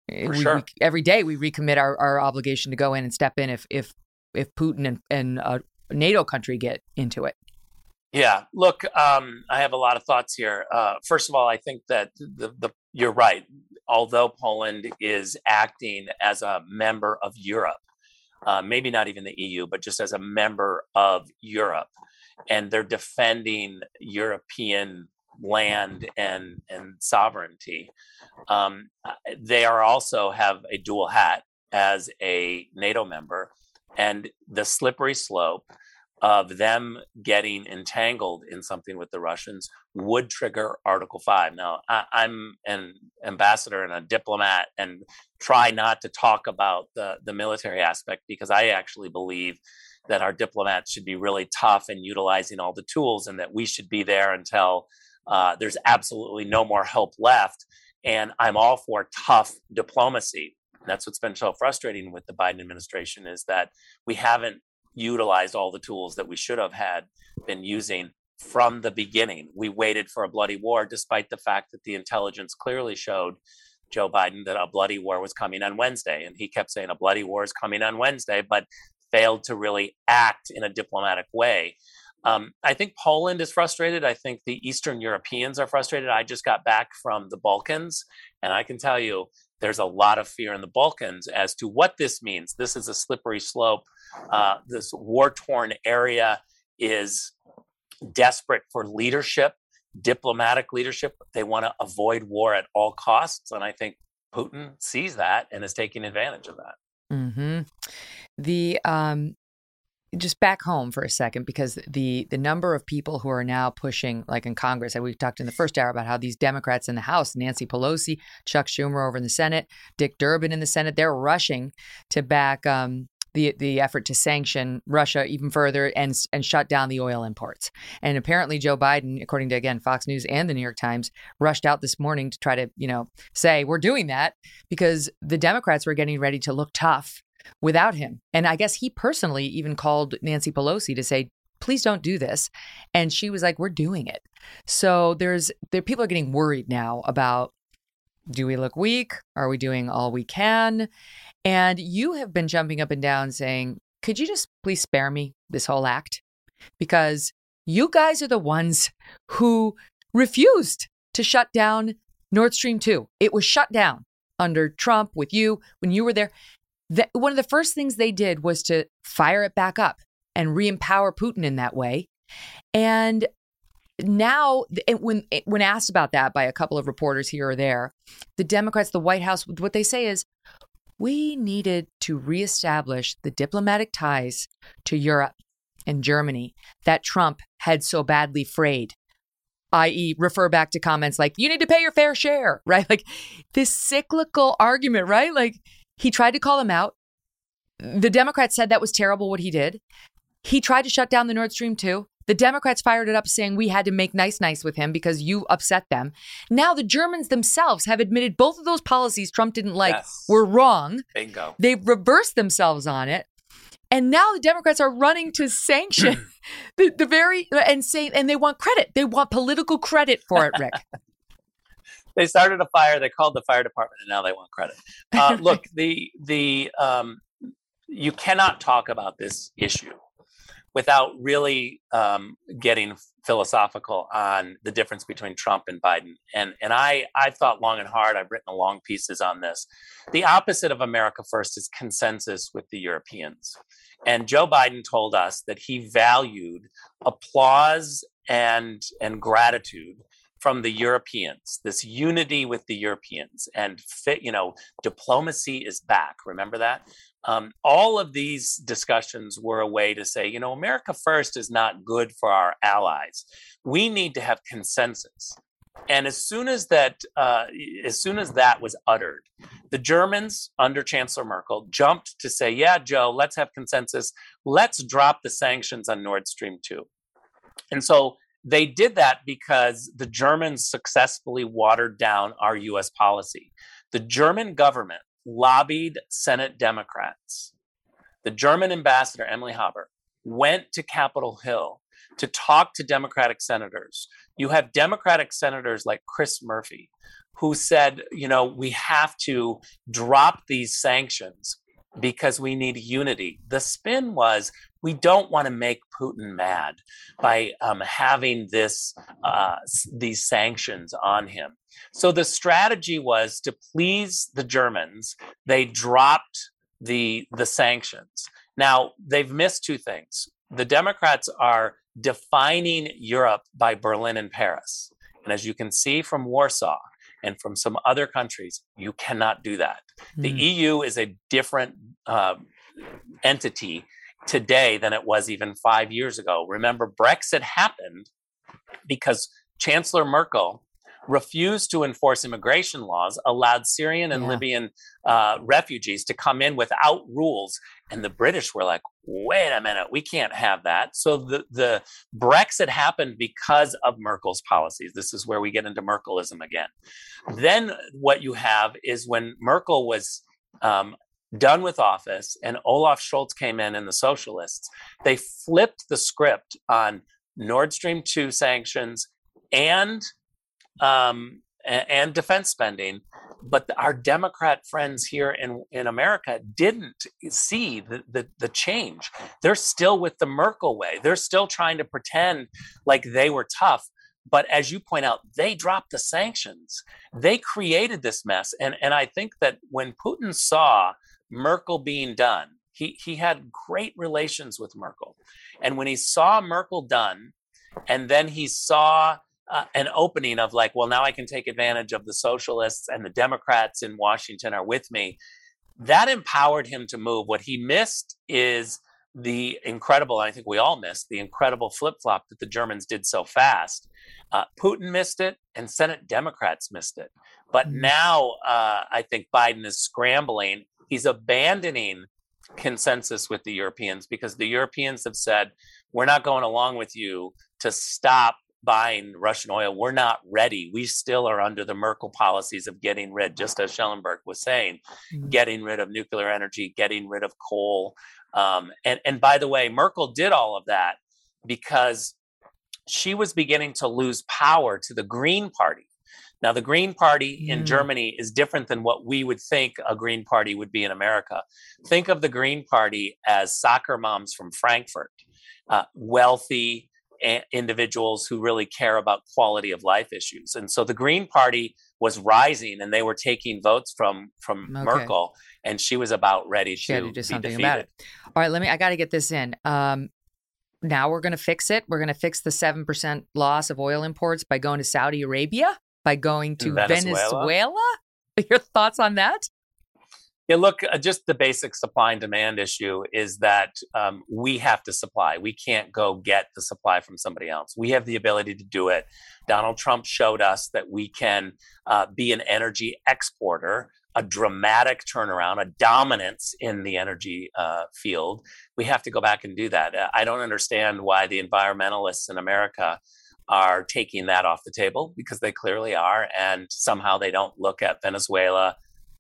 We, For sure. we, every day we recommit our, our obligation to go in and step in if if if Putin and, and a NATO country get into it. Yeah, look, um, I have a lot of thoughts here. Uh, first of all, I think that the, the you're right. Although Poland is acting as a member of Europe, uh, maybe not even the E U, but just as a member of Europe, and they're defending European land and and sovereignty. Um, they are also have a dual hat as a NATO member, and the slippery slope of them getting entangled in something with the Russians would trigger Article five. Now, I, I'm an ambassador and a diplomat and try not to talk about the, the military aspect because I actually believe that our diplomats should be really tough and utilizing all the tools, and that we should be there until uh, there's absolutely no more help left. And I'm all for tough diplomacy. That's what's been so frustrating with the Biden administration, is that we haven't utilized all the tools that we should have had been using from the beginning. We waited for a bloody war, despite the fact that the intelligence clearly showed Joe Biden that a bloody war was coming on Wednesday. And he kept saying a bloody war is coming on Wednesday, but failed to really act in a diplomatic way. Um, I think Poland is frustrated. I think the Eastern Europeans are frustrated. I just got back from the Balkans, and I can tell you there's a lot of fear in the Balkans as to what this means. This is a slippery slope. Uh, this war-torn area is desperate for leadership, diplomatic leadership. They want to avoid war at all costs, and I think Putin sees that and is taking advantage of that. Mm-hmm. The um, just back home for a second, because the the number of people who are now pushing, like in Congress, and we talked in the first hour about how these Democrats in the House, Nancy Pelosi, Chuck Schumer over in the Senate, Dick Durbin in the Senate, they're rushing to back um, the the effort to sanction Russia even further and and shut down the oil imports. And apparently Joe Biden, according to, again, Fox News and the New York Times, rushed out this morning to try to, you know, say we're doing that because the Democrats were getting ready to look tough without him. And I guess he personally even called Nancy Pelosi to say, please don't do this. And she was like, we're doing it. So there's there people are getting worried now about, do we look weak? Are we doing all we can? And you have been jumping up and down saying, could you just please spare me this whole act? Because you guys are the ones who refused to shut down Nord Stream two. It was shut down under Trump with you when you were there. The, one of the first things they did was to fire it back up and re-empower Putin in that way. And now, when when asked about that by a couple of reporters here or there, the Democrats, the White House, what they say is, we needed to reestablish the diplomatic ties to Europe and Germany that Trump had so badly frayed, that is refer back to comments like, you need to pay your fair share, right? Like this cyclical argument, right? Like he tried to call him out. The Democrats said that was terrible what he did. He tried to shut down the Nord Stream two. The Democrats fired it up saying we had to make nice, nice with him because you upset them. Now the Germans themselves have admitted both of those policies Trump didn't like Yes. were wrong. Bingo. They've reversed themselves on it. And now the Democrats are running to sanction the, the very and say, and they want credit. They want political credit for it, Rick. They started a fire. They called the fire department, and now they want credit. Uh, look, the the um, you cannot talk about this issue without really um, getting philosophical on the difference between Trump and Biden. And and I I've thought long and hard. I've written long pieces on this. The opposite of America First is consensus with the Europeans. And Joe Biden told us that he valued applause and and gratitude from the Europeans, this unity with the Europeans, and fit, you know, diplomacy is back. Remember that? Um, all of these discussions were a way to say, you know, America First is not good for our allies. We need to have consensus. And as soon as that, uh, as soon as that was uttered, the Germans under Chancellor Merkel jumped to say, yeah, Joe, let's have consensus. Let's drop the sanctions on Nord Stream two. And so they did that because the Germans successfully watered down our U S policy. The German government lobbied Senate Democrats. The German ambassador, Emily Haber, went to Capitol Hill to talk to Democratic senators. You have Democratic senators like Chris Murphy, who said, you know, we have to drop these sanctions because we need unity. The spin was, we don't want to make Putin mad by um, having this uh, these sanctions on him. So the strategy was to please the Germans. They dropped the the sanctions. Now, they've missed two things. The Democrats are defining Europe by Berlin and Paris. And as you can see from Warsaw and from some other countries, you cannot do that. Mm. The E U is a different uh, entity today than it was even five years ago. Remember, Brexit happened because Chancellor Merkel refused to enforce immigration laws, allowed Syrian and yeah. Libyan uh, refugees to come in without rules. And the British were like, wait a minute, we can't have that. So the, the Brexit happened because of Merkel's policies. This is where we get into Merkelism again. Then what you have is when Merkel was um, done with office and Olaf Scholz came in and the socialists, they flipped the script on Nord Stream two sanctions and um, and defense spending. But our Democrat friends here in, in America didn't see the, the, the change. They're still with the Merkel way. They're still trying to pretend like they were tough. But as you point out, they dropped the sanctions. They created this mess. And, and I think that when Putin saw Merkel being done, he, he had great relations with Merkel. And when he saw Merkel done, and then he saw Uh, an opening of like, well, now I can take advantage of the socialists and the Democrats in Washington are with me. That empowered him to move. What he missed is the incredible, I think we all missed, the incredible flip-flop that the Germans did so fast. Uh, Putin missed it and Senate Democrats missed it. But mm-hmm. now uh, I think Biden is scrambling. He's abandoning consensus with the Europeans because the Europeans have said, we're not going along with you to stop buying Russian oil. We're not ready. We still are under the Merkel policies of getting rid, just as Schellenberg was saying, mm-hmm. getting rid of nuclear energy, getting rid of coal. Um, and, and by the way, Merkel did all of that because she was beginning to lose power to the Green Party. Now, the Green Party mm. in Germany is different than what we would think a Green Party would be in America. Think of the Green Party as soccer moms from Frankfurt, uh, wealthy individuals who really care about quality of life issues. And so the Green Party was rising and they were taking votes from, from okay. Merkel, and she was about ready she to, had to do be something defeated. about it. All right, let me, I got to get this in. Um, now we're going to fix it. We're going to fix the seven percent loss of oil imports by going to Saudi Arabia, by going to Venezuela. Venezuela? Your thoughts on that? Yeah, look, uh, just the basic supply and demand issue is that um, we have to supply. We can't go get the supply from somebody else. We have the ability to do it. Donald Trump showed us that we can uh, be an energy exporter, a dramatic turnaround, a dominance in the energy uh, field. We have to go back and do that. Uh, I don't understand why the environmentalists in America are taking that off the table, because they clearly are. And somehow they don't look at Venezuela,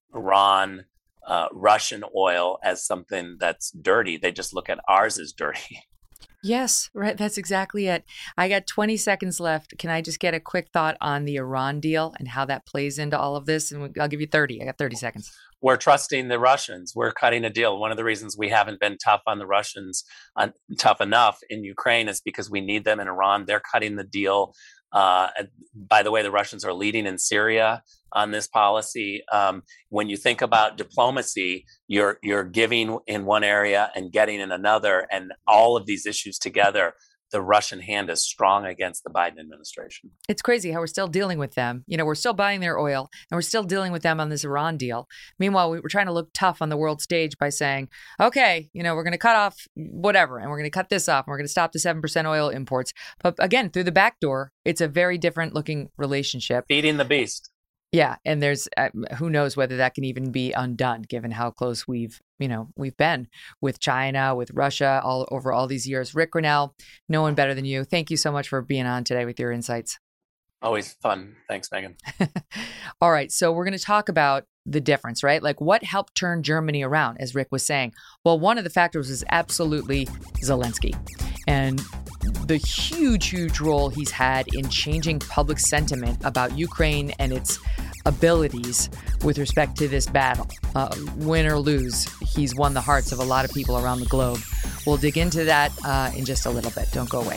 Iran, Uh, Russian oil as something that's dirty. They just look at ours as dirty. Yes, right. That's exactly it. I got twenty seconds left. Can I just get a quick thought on the Iran deal and how that plays into all of this? And I'll give you thirty. I got thirty seconds. We're trusting the Russians. We're cutting a deal. One of the reasons we haven't been tough on the Russians, uh, tough enough in Ukraine, is because we need them in Iran. They're cutting the deal. Uh, by the way, the Russians are leading in Syria on this policy. Um, when you think about diplomacy, you're you're giving in one area and getting in another, and all of these issues together, the Russian hand is strong against the Biden administration. It's crazy how we're still dealing with them. You know, we're still buying their oil and we're still dealing with them on this Iran deal. Meanwhile, we were trying to look tough on the world stage by saying, okay, you know, we're going to cut off whatever, and we're going to cut this off, and we're going to stop the seven percent oil imports. But again, through the back door, it's a very different looking relationship. Feeding the beast. Yeah. And there's, uh, who knows whether that can even be undone, given how close we've, you know, we've been with China, with Russia, all over all these years. Rick Grenell, no one better than you. Thank you so much for being on today with your insights. Always fun. Thanks, Megan. All right. So we're going to talk about the difference, right? Like what helped turn Germany around, as Rick was saying. Well, one of the factors is absolutely Zelensky. And the huge, huge role he's had in changing public sentiment about Ukraine and its abilities with respect to this battle. Uh, win or lose, he's won the hearts of a lot of people around the globe. We'll dig into that uh, in just a little bit. Don't go away.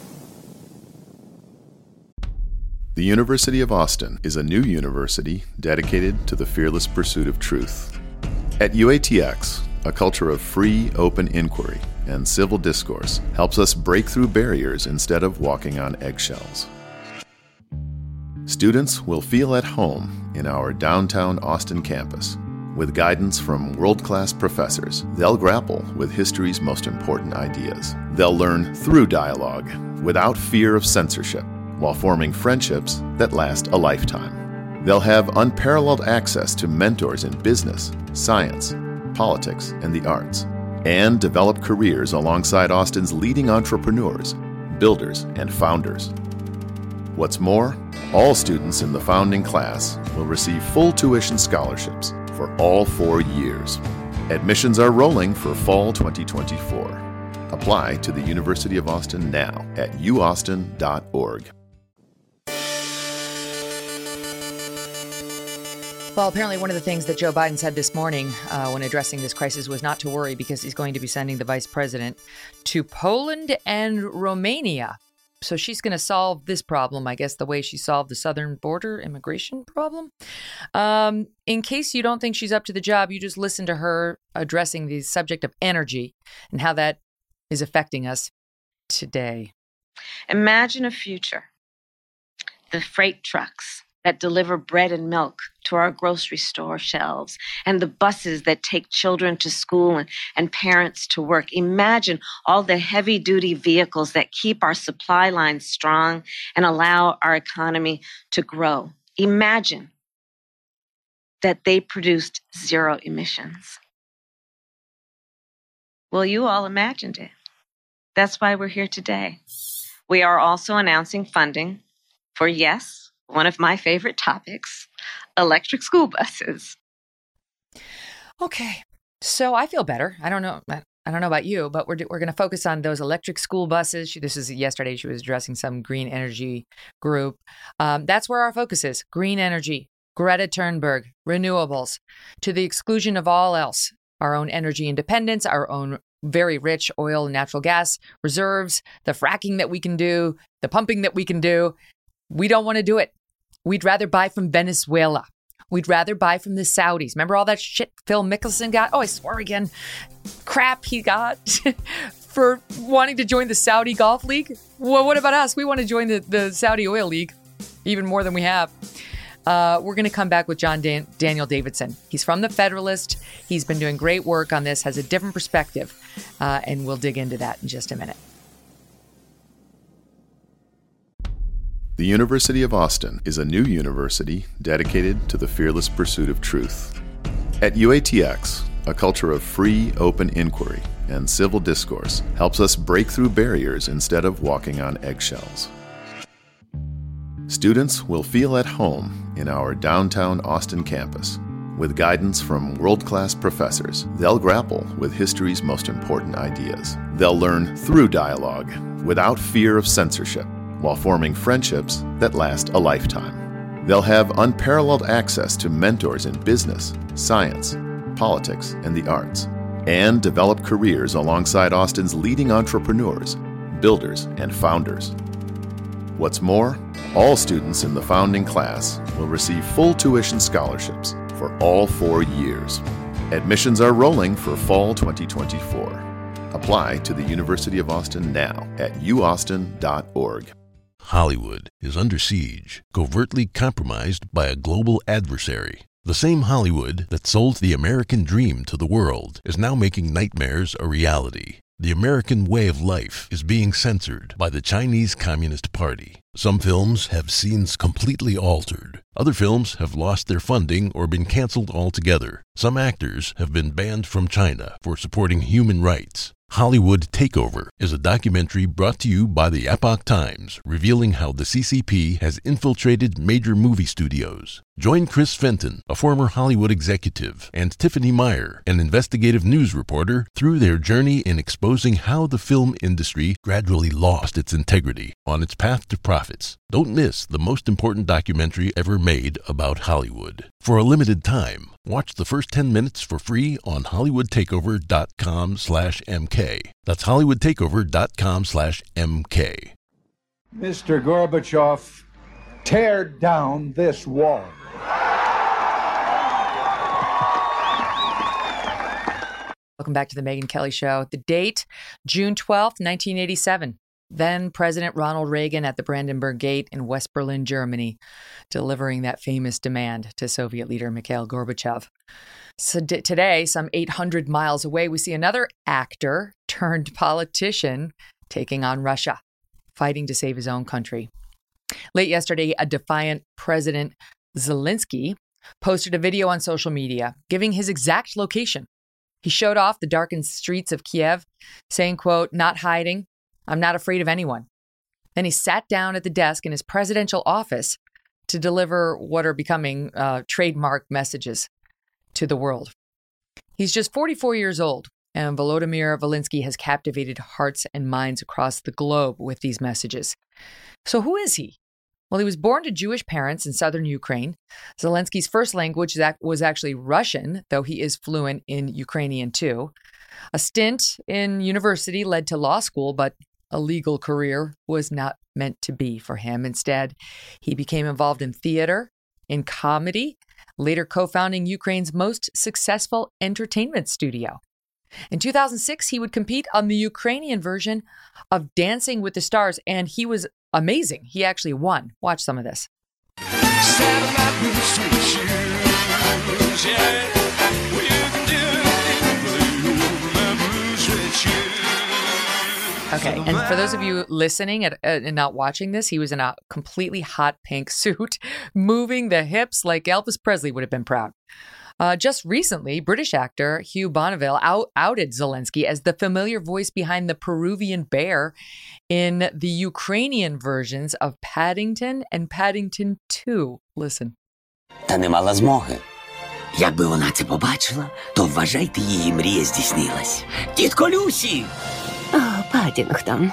The University of Austin is a new university dedicated to the fearless pursuit of truth. At U A T X, a culture of free, open inquiry and civil discourse helps us break through barriers instead of walking on eggshells. Students will feel at home in our downtown Austin campus. With guidance from world-class professors, they'll grapple with history's most important ideas. They'll learn through dialogue, without fear of censorship, while forming friendships that last a lifetime. They'll have unparalleled access to mentors in business, science, politics, and the arts, and develop careers alongside Austin's leading entrepreneurs, builders, and founders. What's more, all students in the founding class will receive full tuition scholarships for all four years. Admissions are rolling for fall twenty twenty-four. Apply to the University of Austin now at u austin dot org. Well, apparently one of the things that Joe Biden said this morning uh, when addressing this crisis was not to worry because he's going to be sending the vice president to Poland and Romania. So she's going to solve this problem, I guess, the way she solved the southern border immigration problem. Um, in case you don't think she's up to the job, you just listen to her addressing the subject of energy and how that is affecting us today. Imagine a future. The freight trucks that deliver bread and milk to our grocery store shelves, and the buses that take children to school and, and parents to work. Imagine all the heavy-duty vehicles that keep our supply lines strong and allow our economy to grow. Imagine that they produced zero emissions. Well, you all imagined it. That's why we're here today. We are also announcing funding for, yes, one of my favorite topics, electric school buses. Okay, so I feel better. I don't know. I don't know about you, but we're we're going to focus on those electric school buses. She, this is yesterday. She was addressing some green energy group. Um, that's where our focus is: green energy, Greta Thunberg, renewables, to the exclusion of all else. Our own energy independence, our own very rich oil and natural gas reserves, the fracking that we can do, the pumping that we can do. We don't want to do it. We'd rather buy from Venezuela. We'd rather buy from the Saudis. Remember all that shit Phil Mickelson got? Oh, I swore again. Crap he got for wanting to join the Saudi Golf League. Well, what about us? We want to join the, the Saudi Oil League even more than we have. Uh, we're going to come back with John Dan- Daniel Davidson. He's from The Federalist. He's been doing great work on this, has a different perspective, uh, and we'll dig into that in just a minute. The University of Austin is a new university dedicated to the fearless pursuit of truth. At U A T X, a culture of free, open inquiry and civil discourse helps us break through barriers instead of walking on eggshells. Students will feel at home in our downtown Austin campus. With guidance from world-class professors, they'll grapple with history's most important ideas. They'll learn through dialogue, without fear of censorship, while forming friendships that last a lifetime. They'll have unparalleled access to mentors in business, science, politics, and the arts, and develop careers alongside Austin's leading entrepreneurs, builders, and founders. What's more, all students in the founding class will receive full tuition scholarships for all four years. Admissions are rolling for fall twenty twenty-four. Apply to the University of Austin now at u austin dot org. Hollywood is under siege, covertly compromised by a global adversary. The same Hollywood that sold the American dream to the world is now making nightmares a reality. The American way of life is being censored by the Chinese Communist Party. Some films have scenes completely altered. Other films have lost their funding or been canceled altogether. Some actors have been banned from China for supporting human rights. Hollywood Takeover is a documentary brought to you by the Epoch Times, revealing how the C C P has infiltrated major movie studios. Join Chris Fenton, a former Hollywood executive, and Tiffany Meyer, an investigative news reporter, through their journey in exposing how the film industry gradually lost its integrity on its path to profits. Don't miss the most important documentary ever made about Hollywood. For a limited time, watch the first ten minutes for free on hollywoodtakeover.com slash MK. That's hollywoodtakeover.com slash MK. Mister Gorbachev, tear down this wall. Welcome back to the Megyn Kelly Show. The date, June twelfth, nineteen eighty-seven. Then President Ronald Reagan at the Brandenburg Gate in West Berlin, Germany, delivering that famous demand to Soviet leader Mikhail Gorbachev. So d- today, some eight hundred miles away, we see another actor turned politician taking on Russia, fighting to save his own country. Late yesterday, a defiant President Zelensky posted a video on social media giving his exact location. He showed off the darkened streets of Kiev, saying, quote, "Not hiding. I'm not afraid of anyone." Then he sat down at the desk in his presidential office to deliver what are becoming uh, trademark messages to the world. He's just forty-four years old, and Volodymyr Zelensky has captivated hearts and minds across the globe with these messages. So who is he? Well, he was born to Jewish parents in southern Ukraine. Zelensky's first language was actually Russian, though he is fluent in Ukrainian too. A stint in university led to law school, but a legal career was not meant to be for him. Instead, he became involved in theater, in comedy, later co-founding Ukraine's most successful entertainment studio. In two thousand six, he would compete on the Ukrainian version of Dancing with the Stars, and he was amazing. He actually won. Watch some of this. Okay, and for those of you listening at, uh, and not watching this, he was in a completely hot pink suit, moving the hips like Elvis Presley would have been proud. Uh, just recently, British actor Hugh Bonneville out- outed Zelensky as the familiar voice behind the Peruvian bear in the Ukrainian versions of Paddington and Paddington two. Listen. Та не мала змоги. Якби вона це побачила, то вважайте, її мрія здійснилась. Тітко Люсі! Oh, Paddington.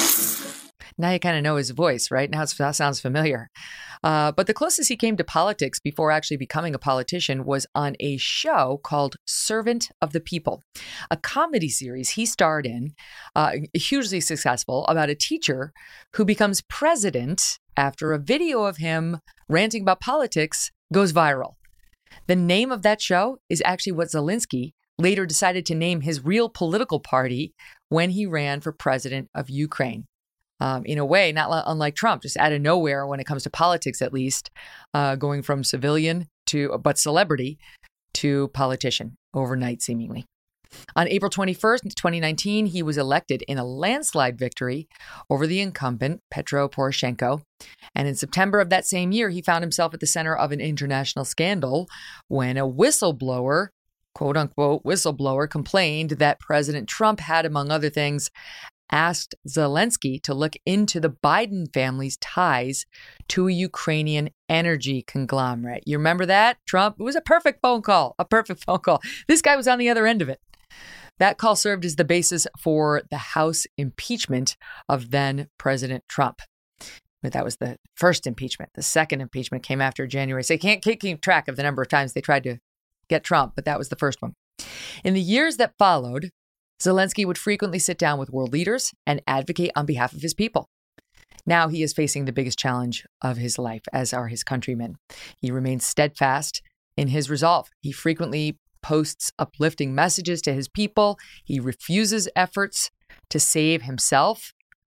Now you kind of know his voice, right? Now it's, that sounds familiar. Uh, but the closest he came to politics before actually becoming a politician was on a show called Servant of the People, a comedy series he starred in, uh, hugely successful, about a teacher who becomes president after a video of him ranting about politics goes viral. The name of that show is actually what Zelensky later decided to name his real political party when he ran for president of Ukraine. Um, in a way, not unlike Trump, just out of nowhere when it comes to politics, at least, uh, going from civilian to, but celebrity, to politician overnight, seemingly. On April twenty-first, twenty nineteen, he was elected in a landslide victory over the incumbent, Petro Poroshenko. And in September of that same year, he found himself at the center of an international scandal when a whistleblower, quote unquote, whistleblower, complained that President Trump had, among other things, asked Zelensky to look into the Biden family's ties to a Ukrainian energy conglomerate. You remember that? Trump, it was a perfect phone call, a perfect phone call. This guy was on the other end of it. That call served as the basis for the House impeachment of then President Trump. But that was the first impeachment. The second impeachment came after January. So you can't keep track of the number of times they tried to get Trump, but that was the first one. In the years that followed, Zelensky would frequently sit down with world leaders and advocate on behalf of his people. Now he is facing the biggest challenge of his life, as are his countrymen. He remains steadfast in his resolve. He frequently posts uplifting messages to his people. He refuses efforts to save himself,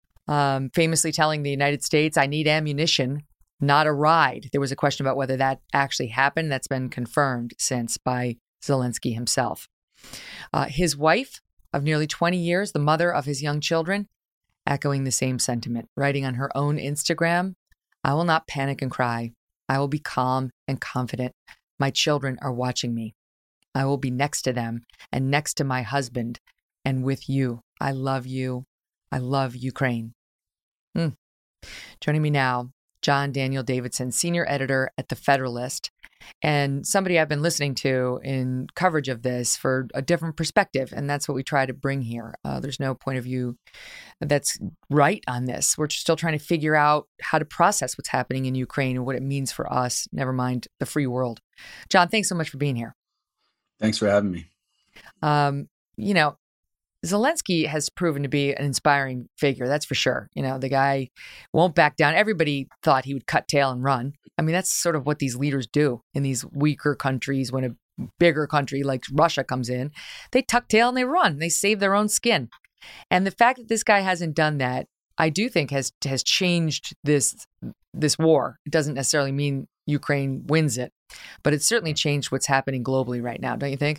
um, famously telling the United States, "I need ammunition, not a ride." There was a question about whether that actually happened. That's been confirmed since by Zelensky himself. Uh, his wife of nearly twenty years, the mother of his young children, echoing the same sentiment, writing on her own Instagram, "I will not panic and cry. I will be calm and confident. My children are watching me. I will be next to them and next to my husband and with you. I love you. I love Ukraine. Mm. Joining me now, John Daniel Davidson, senior editor at The Federalist, and somebody I've been listening to in coverage of this for a different perspective. And that's what we try to bring here. Uh, there's no point of view that's right on this. We're still trying to figure out how to process what's happening in Ukraine and what it means for us, never mind the free world. John, thanks so much for being here. Thanks for having me. Um, you know, Zelensky has proven to be an inspiring figure, that's for sure. You know, the guy won't back down. Everybody thought he would cut tail and run. I mean, that's sort of what these leaders do in these weaker countries. When a bigger country like Russia comes in, they tuck tail and they run. They save their own skin. And the fact that this guy hasn't done that, I do think has has changed this this war. It doesn't necessarily mean Ukraine wins it, but it's certainly changed what's happening globally right now, don't you think?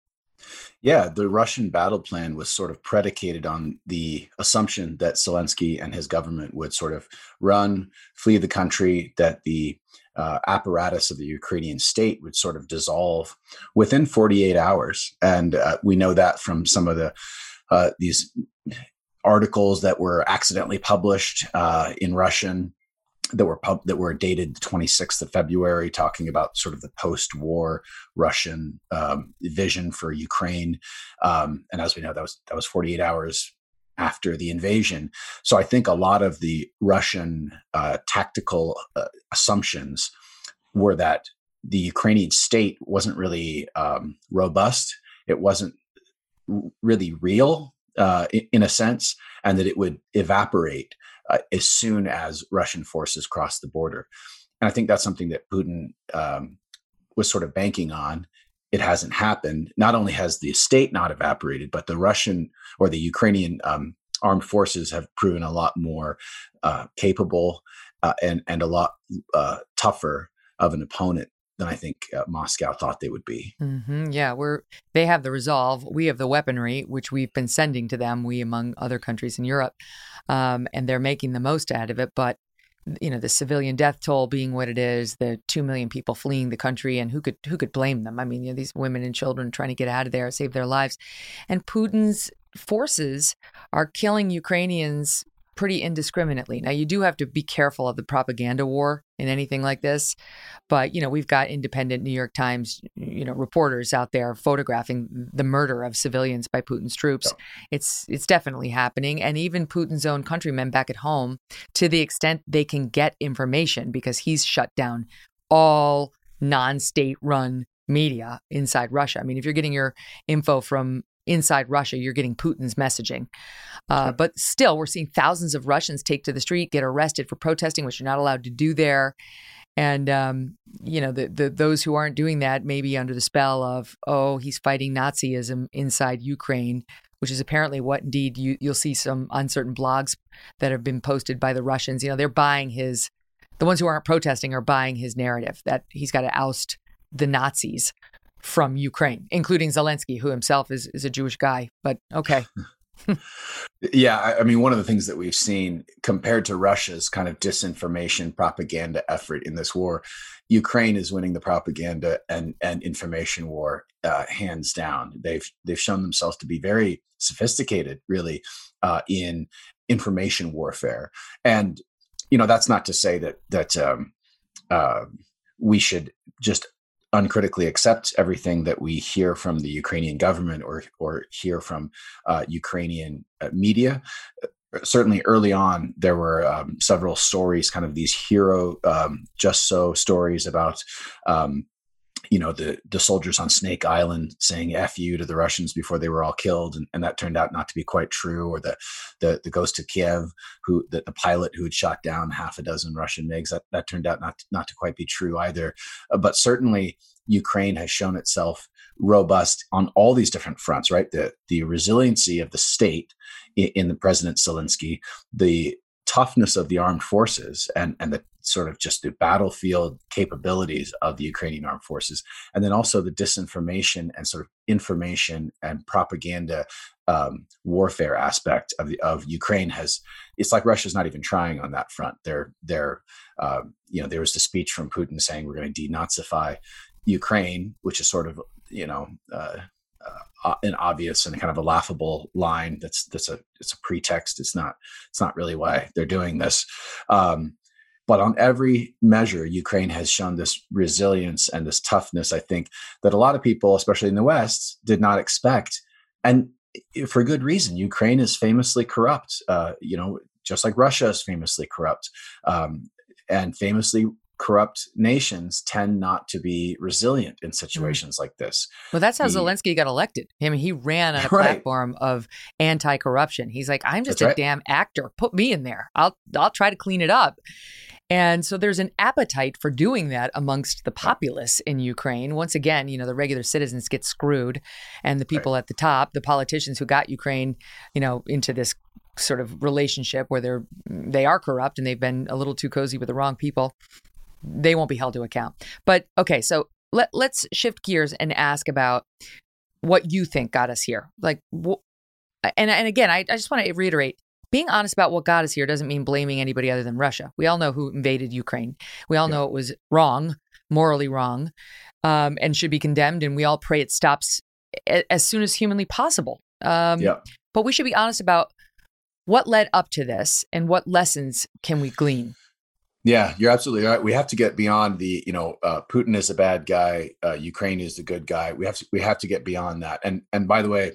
Yeah, the Russian battle plan was sort of predicated on the assumption that Zelensky and his government would sort of run, flee the country, that the uh, apparatus of the Ukrainian state would sort of dissolve within forty-eight hours. And uh, we know that from some of the uh, these articles that were accidentally published uh, in Russian that were pub- that were dated the twenty-sixth of February, talking about sort of the post-war Russian um, vision for Ukraine. Um, and as we know, that was that was forty-eight hours after the invasion. So I think a lot of the Russian uh, tactical uh, assumptions were that the Ukrainian state wasn't really um, robust. It wasn't r- really real uh, in, in a sense, and that it would evaporate Uh, as soon as Russian forces crossed the border. And I think that's something that Putin um, was sort of banking on. It hasn't happened. Not only has the state not evaporated, but the Russian or the Ukrainian um, armed forces have proven a lot more uh, capable uh, and, and a lot uh, tougher of an opponent than I think uh, Moscow thought they would be. Mm-hmm. Yeah, we're they have the resolve. We have the weaponry, which we've been sending to them, we among other countries in Europe, um, and they're making the most out of it. But, you know, the civilian death toll being what it is, the two million people fleeing the country, and who could who could blame them? I mean, you know, these women and children trying to get out of there, save their lives. And Putin's forces are killing Ukrainians pretty indiscriminately. Now, you do have to be careful of the propaganda war in anything like this. But, you know, we've got independent New York Times, you know, reporters out there photographing the murder of civilians by Putin's troops. Yeah. It's it's definitely happening. And even Putin's own countrymen back at home, to the extent they can get information, because he's shut down all non-state run media inside Russia. I mean, if you're getting your info from inside Russia, you're getting Putin's messaging. Uh, but still, we're seeing thousands of Russians take to the street, get arrested for protesting, which you're not allowed to do there. And, um, you know, the, the those who aren't doing that may be under the spell of, oh, he's fighting Nazism inside Ukraine, which is apparently what indeed you, you'll see some uncertain blogs that have been posted by the Russians. You know, they're buying his, the ones who aren't protesting are buying his narrative that he's got to oust the Nazis from Ukraine, including Zelensky, who himself is, is a Jewish guy. But okay. Yeah, I, I mean, one of the things that we've seen compared to Russia's kind of disinformation propaganda effort in this war, Ukraine is winning the propaganda and, and information war uh, hands down. They've they've shown themselves to be very sophisticated, really, uh, in information warfare. And you know, that's not to say that that um, uh, we should just uncritically accept everything that we hear from the Ukrainian government or or hear from uh, Ukrainian uh, media. Uh, certainly early on, there were um, several stories, kind of these hero um, just so stories about, um, you know, the, the soldiers on Snake Island saying F you to the Russians before they were all killed. And, and that turned out not to be quite true. Or the, the, the Ghost of Kiev, who the, the pilot who had shot down half a dozen Russian MiGs, that, that turned out not to, not to quite be true either. Uh, but certainly Ukraine has shown itself robust on all these different fronts, right? The, the resiliency of the state in, in the President Zelensky, the toughness of the armed forces, and, and the sort of just the battlefield capabilities of the Ukrainian armed forces, and then also the disinformation and sort of information and propaganda um, warfare aspect of the, of Ukraine has. It's like Russia's not even trying on that front. They're they're uh, you know, there was the speech from Putin saying we're going to denazify Ukraine, which is sort of, you know, uh, uh, an obvious and kind of a laughable line. That's that's a it's a pretext. It's not it's not really why they're doing this. Um, but on every measure, Ukraine has shown this resilience and this toughness, I think, that a lot of people, especially in the West, did not expect. And for good reason. Ukraine is famously corrupt, uh, you know, just like Russia is famously corrupt. Um, and famously corrupt nations tend not to be resilient in situations mm. like this. Well, that's how the, Zelensky got elected. I mean, he ran on a right. platform of anti-corruption. He's like, I'm just that's a right. damn actor. Put me in there. I'll I'll try to clean it up. And so there's an appetite for doing that amongst the populace in Ukraine. Once again, you know, the regular citizens get screwed, and the people right. at the top, the politicians who got Ukraine, you know, into this sort of relationship where they're they are corrupt and they've been a little too cozy with the wrong people, they won't be held to account. But okay, so let let's shift gears and ask about what you think got us here. Like, wh- and and again, I, I just want to reiterate. Being honest about what got us here doesn't mean blaming anybody other than Russia. We all know who invaded Ukraine. We all yeah. know it was wrong, morally wrong, um, and should be condemned. And we all pray it stops a- as soon as humanly possible. Um, yeah. But we should be honest about what led up to this and what lessons can we glean. Yeah, you're absolutely right. We have to get beyond the, you know, uh, Putin is a bad guy. Uh, Ukraine is the good guy. We have to, we have to get beyond that. And and by the way,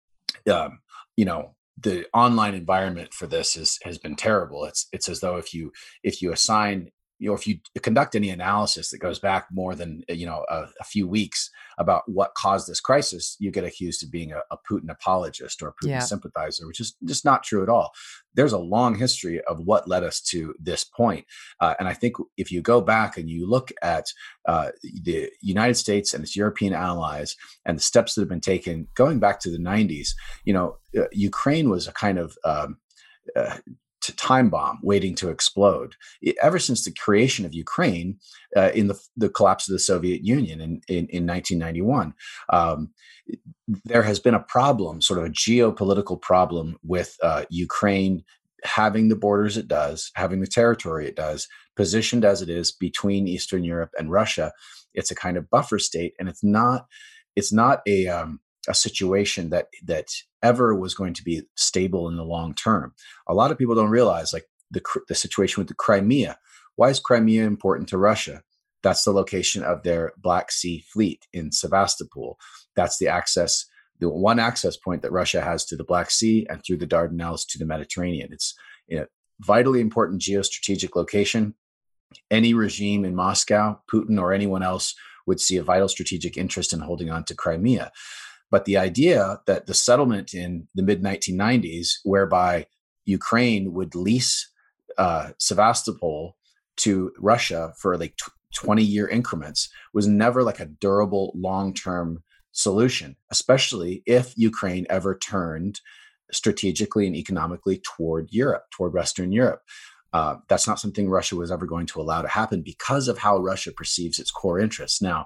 um, you know, the online environment for this is has been terrible. It's it's as though if you if you assign, you know, if you conduct any analysis that goes back more than, you know, a, a few weeks about what caused this crisis, you get accused of being a, a Putin apologist or a Putin yeah. sympathizer, which is just not true at all. There's a long history of what led us to this point. Uh, and I think if you go back and you look at uh, the United States and its European allies and the steps that have been taken going back to the nineties, you know, uh, Ukraine was a kind of um, uh, time bomb waiting to explode. It, ever since the creation of Ukraine uh, in the, the collapse of the Soviet Union in, in, in nineteen ninety-one, um, there has been a problem, sort of a geopolitical problem with uh, Ukraine having the borders it does, having the territory it does, positioned as it is between Eastern Europe and Russia. It's a kind of buffer state, and it's not it's not a um, a situation that that ever was going to be stable in the long term. A lot of people don't realize, like the the situation with the Crimea. Why is Crimea important to Russia? That's the location of their Black Sea fleet in Sevastopol. That's the access, the one access point that Russia has to the Black Sea and through the Dardanelles to the Mediterranean. It's a, you know, vitally important geostrategic location. Any regime in Moscow, Putin or anyone else, would see a vital strategic interest in holding on to Crimea. But the idea that the settlement in the mid nineteen nineties, whereby Ukraine would lease uh, Sevastopol to Russia for like twenty year increments, was never like a durable long-term solution, especially if Ukraine ever turned strategically and economically toward Europe, toward Western Europe. Uh, that's not something Russia was ever going to allow to happen because of how Russia perceives its core interests. Now,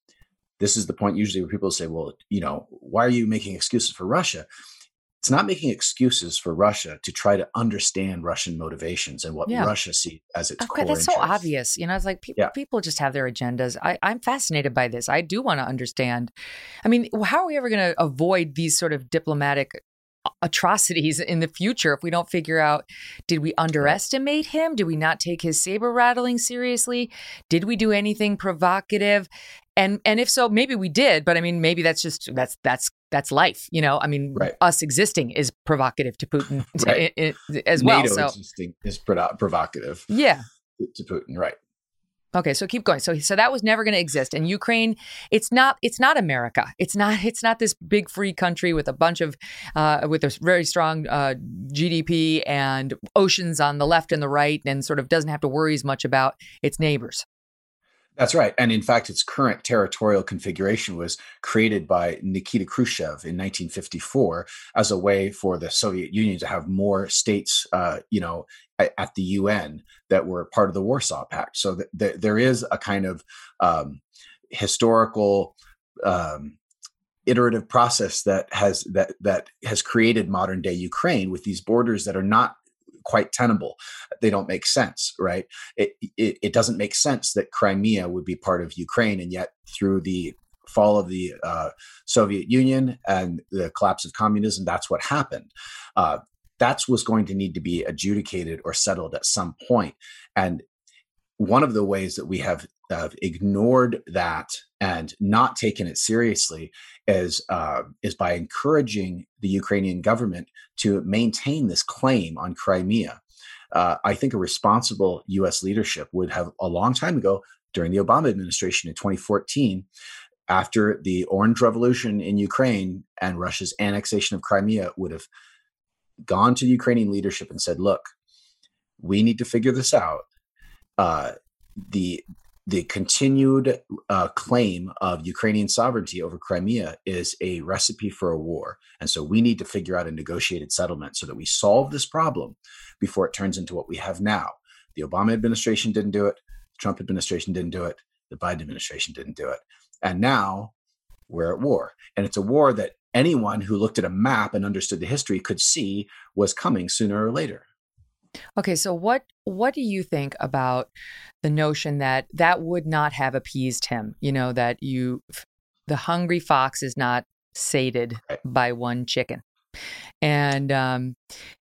this is the point usually where people say, well, you know, why are you making excuses for Russia? It's not making excuses for Russia to try to understand Russian motivations and what yeah. Russia sees as its okay, core that's interests. so obvious. You know, it's like people, yeah. people just have their agendas. I, I'm fascinated by this. I do want to understand. I mean, how are we ever going to avoid these sort of diplomatic atrocities in the future if we don't figure out, did we underestimate him? Did we not take his saber rattling seriously? Did we do anything provocative? And and if so, maybe we did, but I mean, maybe that's just, that's, that's, that's life. You know, I mean, right. us existing is provocative to Putin right. to, to, as well. NATO so. existing is pro- provocative yeah. to Putin, right. Okay, so keep going. So, so that was never going to exist. And Ukraine, it's not, it's not America. It's not, it's not this big free country with a bunch of, uh, with a very strong uh, G D P and oceans on the left and the right, and sort of doesn't have to worry as much about its neighbors. That's right. And in fact, its current territorial configuration was created by Nikita Khrushchev in nineteen fifty-four as a way for the Soviet Union to have more states, uh, you know, at, at the U N that were part of the Warsaw Pact. So th- th- there is a kind of um, historical um, iterative process that has that that has created modern day Ukraine with these borders that are not quite tenable. They don't make sense, right? It, it it doesn't make sense that Crimea would be part of Ukraine, and yet through the fall of the uh, Soviet Union and the collapse of communism, that's what happened. Uh, that's what's going to need to be adjudicated or settled at some point. And one of the ways that we have uh, ignored that and not taken it seriously is uh, is by encouraging the Ukrainian government to maintain this claim on Crimea. Uh, I think a responsible U S leadership would have a long time ago, during the Obama administration in twenty fourteen, after the Orange Revolution in Ukraine and Russia's annexation of Crimea, would have gone to Ukrainian leadership and said, look, we need to figure this out. Uh, the the continued uh, claim of Ukrainian sovereignty over Crimea is a recipe for a war. And so we need to figure out a negotiated settlement so that we solve this problem before it turns into what we have now. The Obama administration didn't do it. The Trump administration didn't do it. The Biden administration didn't do it. And now we're at war. And it's a war that anyone who looked at a map and understood the history could see was coming sooner or later. Okay, so what what do you think about the notion that that would not have appeased him? You know, that you the hungry fox is not sated right. by one chicken, and um,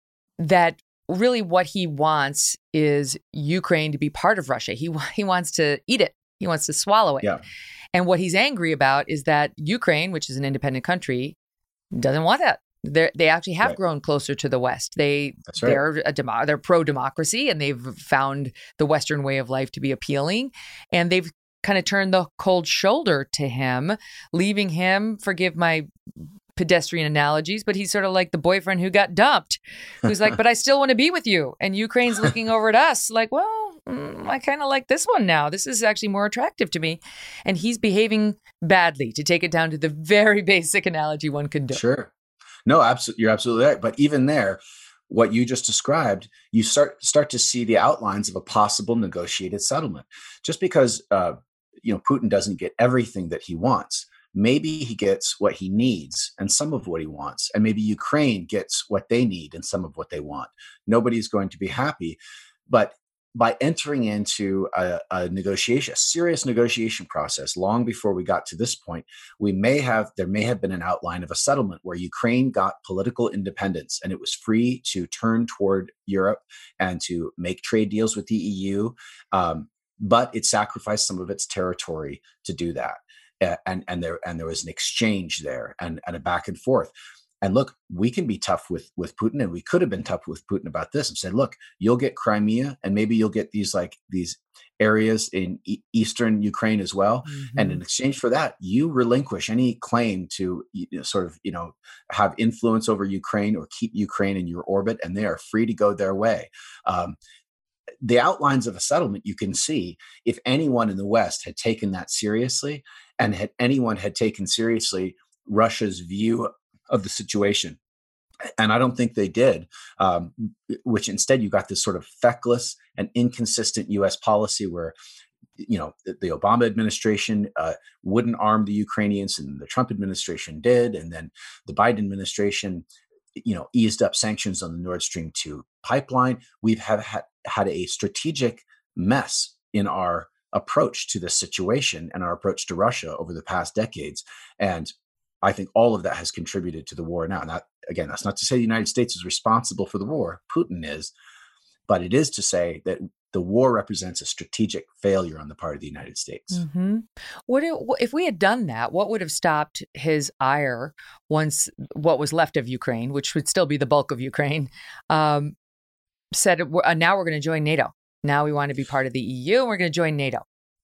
that really what he wants is Ukraine to be part of Russia. He he wants to eat it. He wants to swallow it. Yeah. And what he's angry about is that Ukraine, which is an independent country, doesn't want that. They're, they actually have right. grown closer to the West. They That's right. they're a demo, they're pro-democracy, and they've found the Western way of life to be appealing. And they've kind of turned the cold shoulder to him, leaving him, forgive my pedestrian analogies, but he's sort of like the boyfriend who got dumped, who's like, but I still want to be with you. And Ukraine's looking over at us like, well, mm, I kind of like this one now. This is actually more attractive to me. And he's behaving badly, to take it down to the very basic analogy one could do. Sure. No, absolutely. You're absolutely right. But even there, what you just described, you start start to see the outlines of a possible negotiated settlement. Just because uh, you know Putin doesn't get everything that he wants, maybe he gets what he needs and some of what he wants, and maybe Ukraine gets what they need and some of what they want. Nobody's going to be happy, but by entering into a, a negotiation, a serious negotiation process, long before we got to this point, we may have, there may have been an outline of a settlement where Ukraine got political independence and it was free to turn toward Europe and to make trade deals with the E U. Um, but it sacrificed some of its territory to do that. Uh, and, and there, and there was an exchange there and, and a back and forth. And look, we can be tough with, with Putin, and we could have been tough with Putin about this and said, look, you'll get Crimea, and maybe you'll get these like these areas in e- eastern Ukraine as well. Mm-hmm. And in exchange for that, you relinquish any claim to you know, sort of, you know, have influence over Ukraine or keep Ukraine in your orbit, and they are free to go their way. Um, the outlines of a settlement you can see if anyone in the West had taken that seriously, and had anyone had taken seriously Russia's view of the situation. And I don't think they did, um, which instead you got this sort of feckless and inconsistent U S policy where, you know, the, the Obama administration uh, wouldn't arm the Ukrainians, and the Trump administration did. And then the Biden administration, you know, eased up sanctions on the Nord Stream two pipeline. We've have had, had a strategic mess in our approach to this situation and our approach to Russia over the past decades. And I think all of that has contributed to the war now. Now, again, that's not to say the United States is responsible for the war. Putin is. But it is to say that the war represents a strategic failure on the part of the United States. Mm-hmm. What if, if we had done that, what would have stopped his ire once what was left of Ukraine, which would still be the bulk of Ukraine, um, said, uh, now we're going to join NATO. Now we want to be part of the E U, and we're going to join NATO.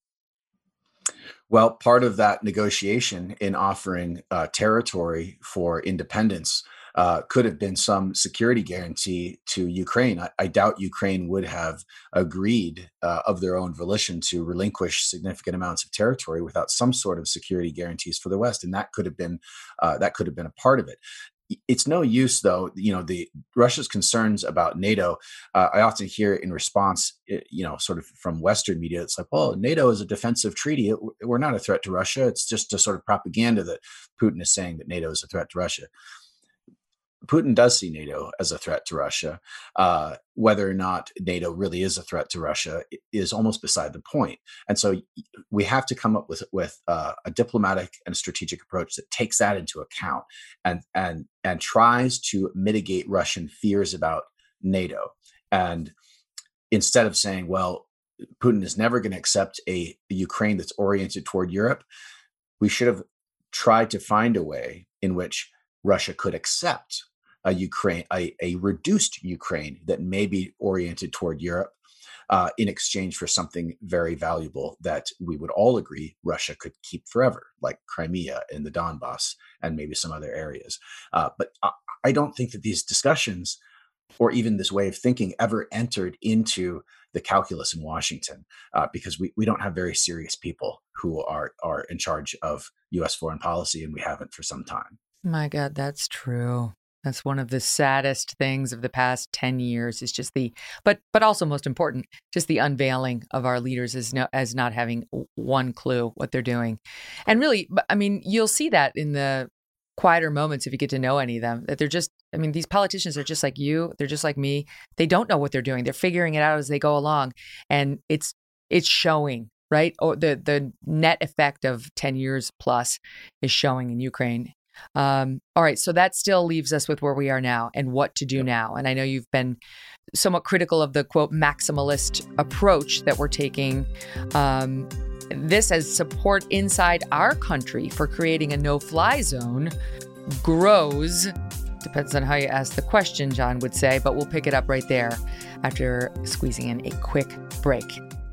Well, part of that negotiation in offering uh, territory for independence uh, could have been some security guarantee to Ukraine. I, I doubt Ukraine would have agreed uh, of their own volition to relinquish significant amounts of territory without some sort of security guarantees for the West, and that could have been uh, that could have been a part of it. It's no use, though, you know, the Russia's concerns about NATO. Uh, I often hear in response, you know, sort of from Western media, it's like, well, NATO is a defensive treaty. It, we're not a threat to Russia. It's just a sort of propaganda that Putin is saying that NATO is a threat to Russia. Putin does see NATO as a threat to Russia. Uh, whether or not NATO really is a threat to Russia is almost beside the point. And so we have to come up with with uh, a diplomatic and strategic approach that takes that into account and and and tries to mitigate Russian fears about NATO. And instead of saying, well, Putin is never going to accept a, a Ukraine that's oriented toward Europe, we should have tried to find a way in which Russia could accept a Ukraine, a, a reduced Ukraine that may be oriented toward Europe uh, in exchange for something very valuable that we would all agree Russia could keep forever, like Crimea and the Donbass and maybe some other areas. Uh, but I, I don't think that these discussions or even this way of thinking ever entered into the calculus in Washington, uh, because we, we don't have very serious people who are are in charge of U S foreign policy, and we haven't for some time. My God, that's true. That's one of the saddest things of the past ten years is just the, but but also most important, just the unveiling of our leaders as no, as not having one clue what they're doing. And really, I mean, you'll see that in the quieter moments if you get to know any of them, that they're just, I mean, these politicians are just like you. They're just like me. They don't know what they're doing. They're figuring it out as they go along. And it's it's showing, right? Or the, the net effect of ten years plus is showing in Ukraine. Um, all right. So that still leaves us with where we are now and what to do now. And I know you've been somewhat critical of the, quote, maximalist approach that we're taking. Um, this as support inside our country for creating a no-fly zone grows. Depends on how you ask the question, John would say, but we'll pick it up right there after squeezing in a quick break.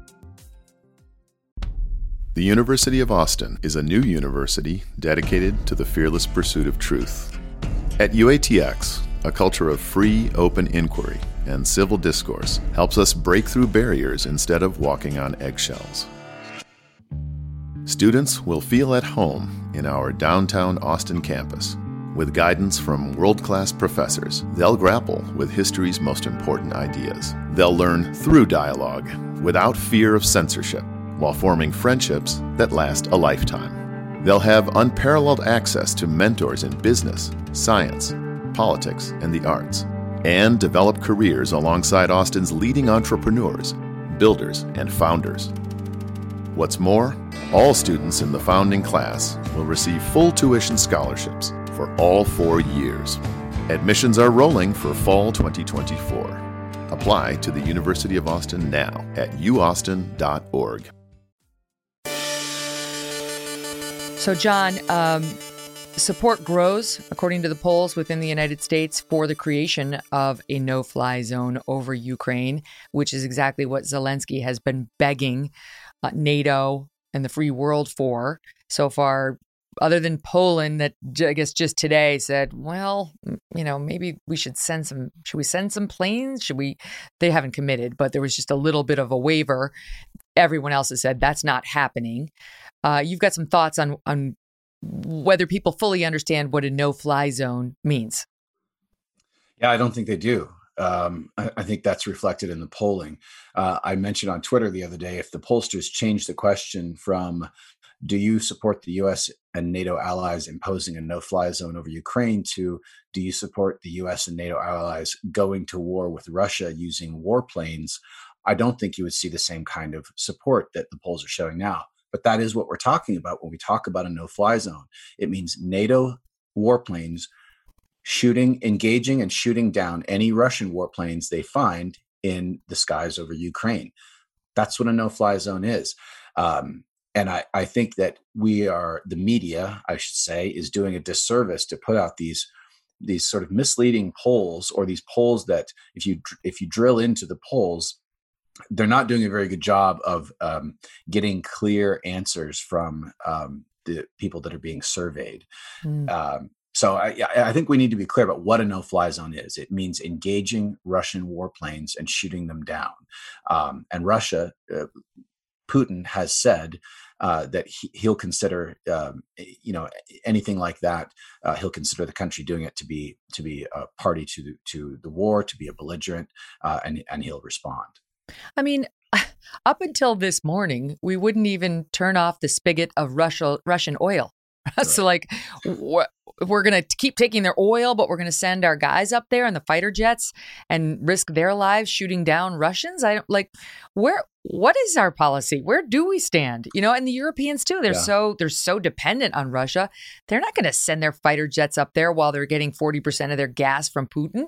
The University of Austin is a new university dedicated to the fearless pursuit of truth. At U A T X, a culture of free, open inquiry and civil discourse helps us break through barriers instead of walking on eggshells. Students will feel at home in our downtown Austin campus. With guidance from world-class professors, they'll grapple with history's most important ideas. They'll learn through dialogue, without fear of censorship, while forming friendships that last a lifetime. They'll have unparalleled access to mentors in business, science, politics, and the arts, and develop careers alongside Austin's leading entrepreneurs, builders, and founders. What's more, all students in the founding class will receive full tuition scholarships for all four years. Admissions are rolling for fall twenty twenty-four. Apply to the University of Austin now at u austin dot org. So, John, um, support grows, according to the polls within the United States, for the creation of a no-fly zone over Ukraine, which is exactly what Zelensky has been begging uh, NATO and the free world for so far, other than Poland that I guess just today said, well, you know, maybe we should send some, should we send some planes? Should we, they haven't committed, but there was just a little bit of a waiver. Everyone else has said that's not happening. Uh, you've got some thoughts on, on whether people fully understand what a no-fly zone means. Yeah, I don't think they do. Um, I, I think that's reflected in the polling. Uh, I mentioned on Twitter the other day, if the pollsters change the question from, do you support the U S and NATO allies imposing a no-fly zone over Ukraine, to do you support the U S and NATO allies going to war with Russia using warplanes, I don't think you would see the same kind of support that the polls are showing now. But that is what we're talking about when we talk about a no-fly zone. It means NATO warplanes shooting, engaging and shooting down any Russian warplanes they find in the skies over Ukraine. That's what a no-fly zone is. Um, and I, I think that we are, the media, I should say, is doing a disservice to put out these these sort of misleading polls, or these polls that if you if you drill into the polls, they're not doing a very good job of um, getting clear answers from um, the people that are being surveyed. Mm. Um, so I, I think we need to be clear about what a no-fly zone is. It means engaging Russian warplanes and shooting them down. Um, and Russia, uh, Putin has said uh, that he, he'll consider, um, you know, anything like that. Uh, he'll consider the country doing it to be to be a party to the, to the war, to be a belligerent, uh, and and he'll respond. I mean, up until this morning, we wouldn't even turn off the spigot of Russia, Russian oil. So like, wh- we're going to keep taking their oil, but we're going to send our guys up there in the fighter jets and risk their lives shooting down Russians. I don't like where, what is our policy? Where do we stand? You know, and the Europeans too, they're Yeah. so, they're so dependent on Russia. They're not going to send their fighter jets up there while they're getting forty percent of their gas from Putin.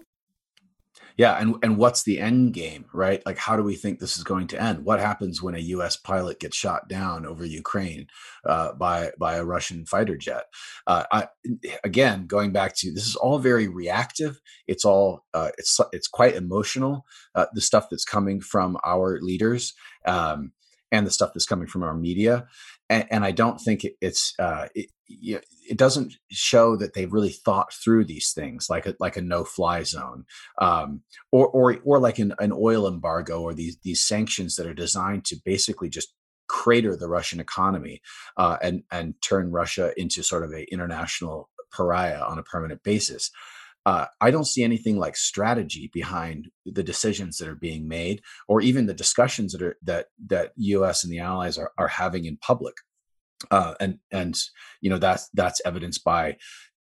Yeah, and and what's the end game, right? Like, how do we think this is going to end? What happens when a U S pilot gets shot down over Ukraine uh, by by a Russian fighter jet? Uh, I, again, going back to this is all very reactive. It's all uh, it's it's quite emotional. Uh, the stuff that's coming from our leaders um, and the stuff that's coming from our media, and, and I don't think it, it's uh, it, it doesn't show that they've really thought through these things, like a, like a no-fly zone, um, or or or like an, an oil embargo, or these these sanctions that are designed to basically just crater the Russian economy uh, and and turn Russia into sort of an international pariah on a permanent basis. Uh, I don't see anything like strategy behind the decisions that are being made, or even the discussions that are that that U S and the allies are are having in public. Uh, and and you know that's that's evidenced by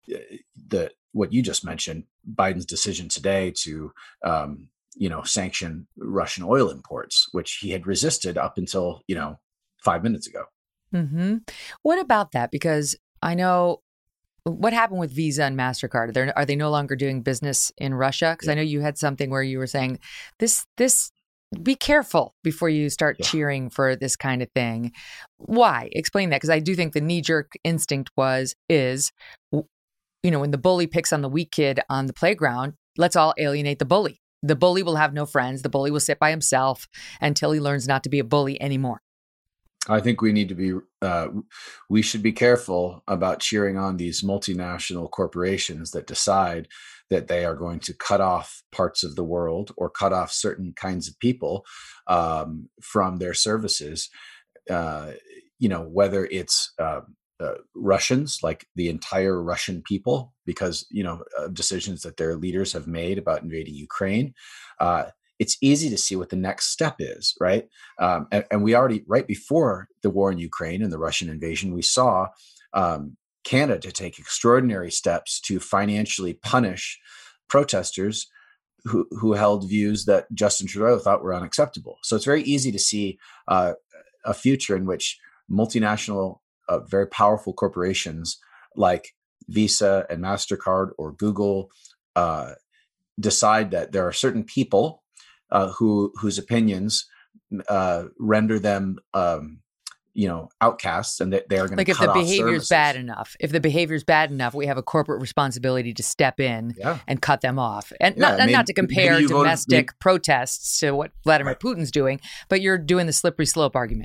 the what you just mentioned, Biden's decision today to um, you know sanction Russian oil imports, which he had resisted up until you know five minutes ago. Mm-hmm. What about that? Because I know what happened with Visa and MasterCard. Are they, are they no longer doing business in Russia? Because I know you had something where you were saying this this. Be careful before you start yeah. cheering for this kind of thing. Why? Explain that. Because I do think the knee-jerk instinct was, is, you know, when the bully picks on the weak kid on the playground, let's all alienate the bully. The bully will have no friends. The bully will sit by himself until he learns not to be a bully anymore. I think we need to be, uh, we should be careful about cheering on these multinational corporations that decide that they are going to cut off parts of the world or cut off certain kinds of people um, from their services. Uh, you know, whether it's uh, uh, Russians, like the entire Russian people, because, you know, uh, decisions that their leaders have made about invading Ukraine. Uh, it's easy to see what the next step is, right? Um, and, and we already, right before the war in Ukraine and the Russian invasion, we saw um, Canada take extraordinary steps to financially punish protesters who, who held views that Justin Trudeau thought were unacceptable. So it's very easy to see uh, a future in which multinational, uh, very powerful corporations like Visa and MasterCard or Google uh, decide that there are certain people Uh, who whose opinions uh, render them, um, you know, outcasts, and that they are going to like if the behavior is bad enough. If the behavior is bad enough, we have a corporate responsibility to step in yeah. and cut them off. And yeah, not, maybe, not to compare domestic voted, protests to what Vladimir right. Putin's doing, but you're doing the slippery slope argument.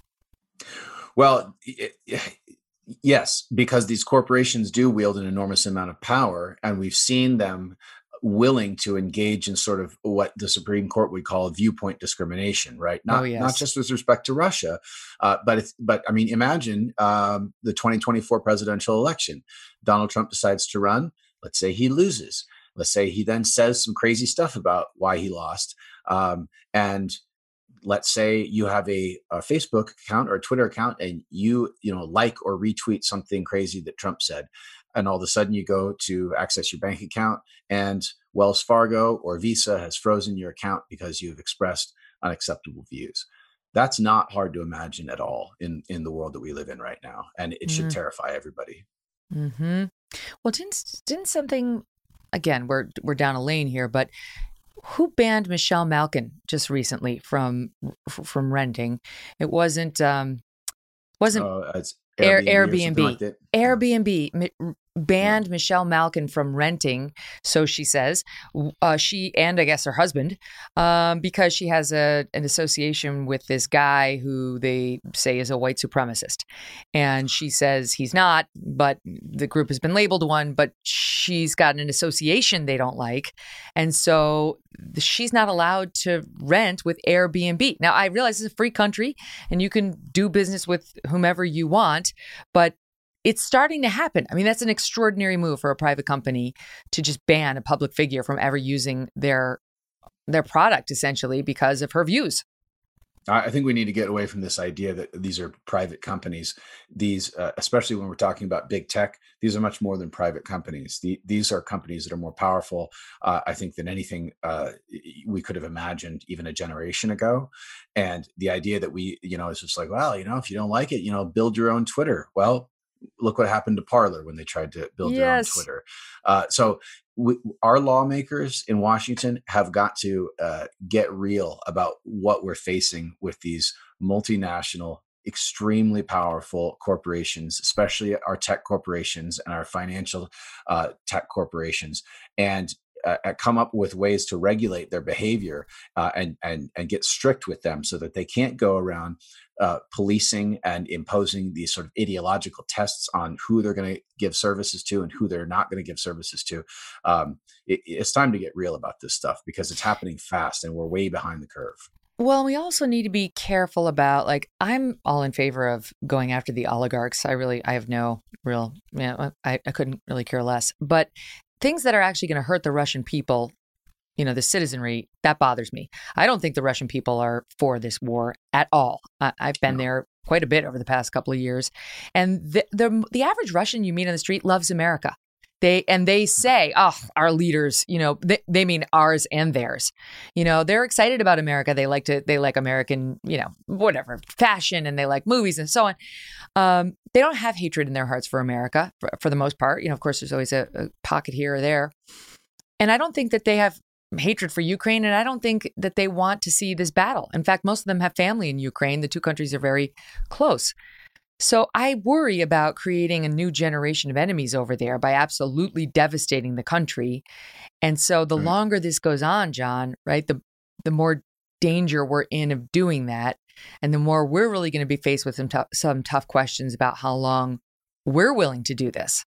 Well, it, yes, because these corporations do wield an enormous amount of power, and we've seen them willing to engage in sort of what the Supreme Court would call viewpoint discrimination, right? Not oh, yes. not just with respect to Russia, uh, but it's, but I mean, imagine um, the twenty twenty-four presidential election. Donald Trump decides to run. Let's say he loses. Let's say he then says some crazy stuff about why he lost. Um, and let's say you have a, a Facebook account or a Twitter account, and you you know like or retweet something crazy that Trump said. And all of a sudden you go to access your bank account and Wells Fargo or Visa has frozen your account because you've expressed unacceptable views. That's not hard to imagine at all in, in the world that we live in right now. And it mm-hmm. should terrify everybody. Mm-hmm. Well, didn't, didn't something, again, we're, we're down a lane here, but who banned Michelle Malkin just recently from, from renting? It wasn't, um, wasn't uh, it's Airbnb. Airbnb. Airbnb. Like Airbnb banned yeah. Michelle Malkin from renting, so she says, uh, she and I guess her husband, um, because she has a an association with this guy who they say is a white supremacist. And she says he's not, but the group has been labeled one, but she's got an association they don't like. And so she's not allowed to rent with Airbnb. Now, I realize it's a free country and you can do business with whomever you want, but it's starting to happen. I mean, that's an extraordinary move for a private company to just ban a public figure from ever using their their product, essentially, because of her views. I think we need to get away from this idea that these are private companies. These, uh, especially when we're talking about big tech, these are much more than private companies. The, these are companies that are more powerful, uh, I think, than anything uh, we could have imagined even a generation ago. And the idea that we, you know, it's just like, well, you know, if you don't like it, you know, build your own Twitter. Well, look what happened to Parler when they tried to build yes. their own Twitter. Uh, so we, our lawmakers in Washington have got to uh, get real about what we're facing with these multinational, extremely powerful corporations, especially our tech corporations and our financial uh, tech corporations, and uh, come up with ways to regulate their behavior uh, and and and get strict with them so that they can't go around uh, policing and imposing these sort of ideological tests on who they're going to give services to and who they're not going to give services to. Um, it, it's time to get real about this stuff because it's happening fast and we're way behind the curve. Well, we also need to be careful about, like, I'm all in favor of going after the oligarchs. I really, I have no real, you know, I, I couldn't really care less. But things that are actually going to hurt the Russian people, you know, the citizenry, that bothers me. I don't think the Russian people are for this war at all. I, I've been no. there quite a bit over the past couple of years. And the, the the average Russian you meet on the street loves America. They and they say, oh, our leaders, you know, they, they mean ours and theirs. You know, they're excited about America. They like to, they like American, you know, whatever, fashion, and they like movies and so on. Um, they don't have hatred in their hearts for America for, for the most part. You know, of course, there's always a, a pocket here or there. And I don't think that they have hatred for Ukraine. And I don't think that they want to see this battle. In fact, most of them have family in Ukraine. The two countries are very close. So I worry about creating a new generation of enemies over there by absolutely devastating the country. And so the right. longer this goes on, John, right, the the more danger we're in of doing that. And the more we're really going to be faced with some, t- some tough questions about how long we're willing to do this.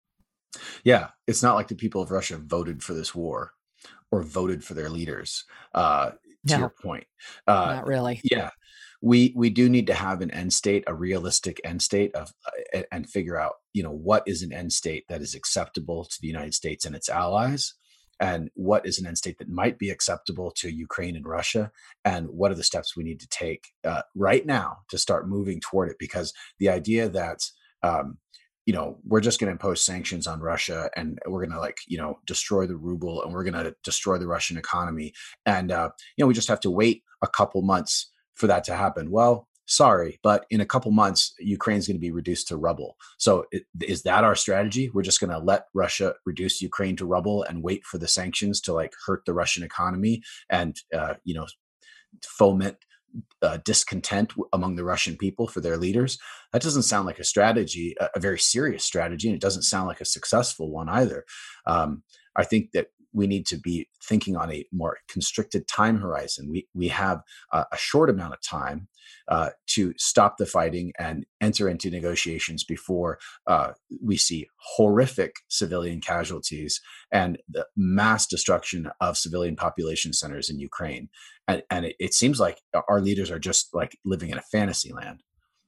Yeah, it's not like the people of Russia voted for this war or voted for their leaders, uh, to no, your point. Uh, not really. Yeah. We we do need to have an end state, a realistic end state of, uh, and figure out, you know, what is an end state that is acceptable to the United States and its allies, and what is an end state that might be acceptable to Ukraine and Russia, and what are the steps we need to take uh, right now to start moving toward it. Because the idea that, um, you know, we're just going to impose sanctions on Russia and we're going to, like, you know, destroy the ruble and we're going to destroy the Russian economy, and uh, you know, we just have to wait a couple months for that to happen. Well, sorry, but in a couple months, Ukraine's going to be reduced to rubble. So it, is that our strategy? We're just going to let Russia reduce Ukraine to rubble and wait for the sanctions to, like, hurt the Russian economy and, uh, you know, foment uh, discontent among the Russian people for their leaders? That doesn't sound like a strategy, a, a very serious strategy, and it doesn't sound like a successful one either. Um, I think that we need to be thinking on a more constricted time horizon. We we have uh, a short amount of time uh, to stop the fighting and enter into negotiations before uh, we see horrific civilian casualties and the mass destruction of civilian population centers in Ukraine. And, and it, it seems like our leaders are just, like, living in a fantasy land.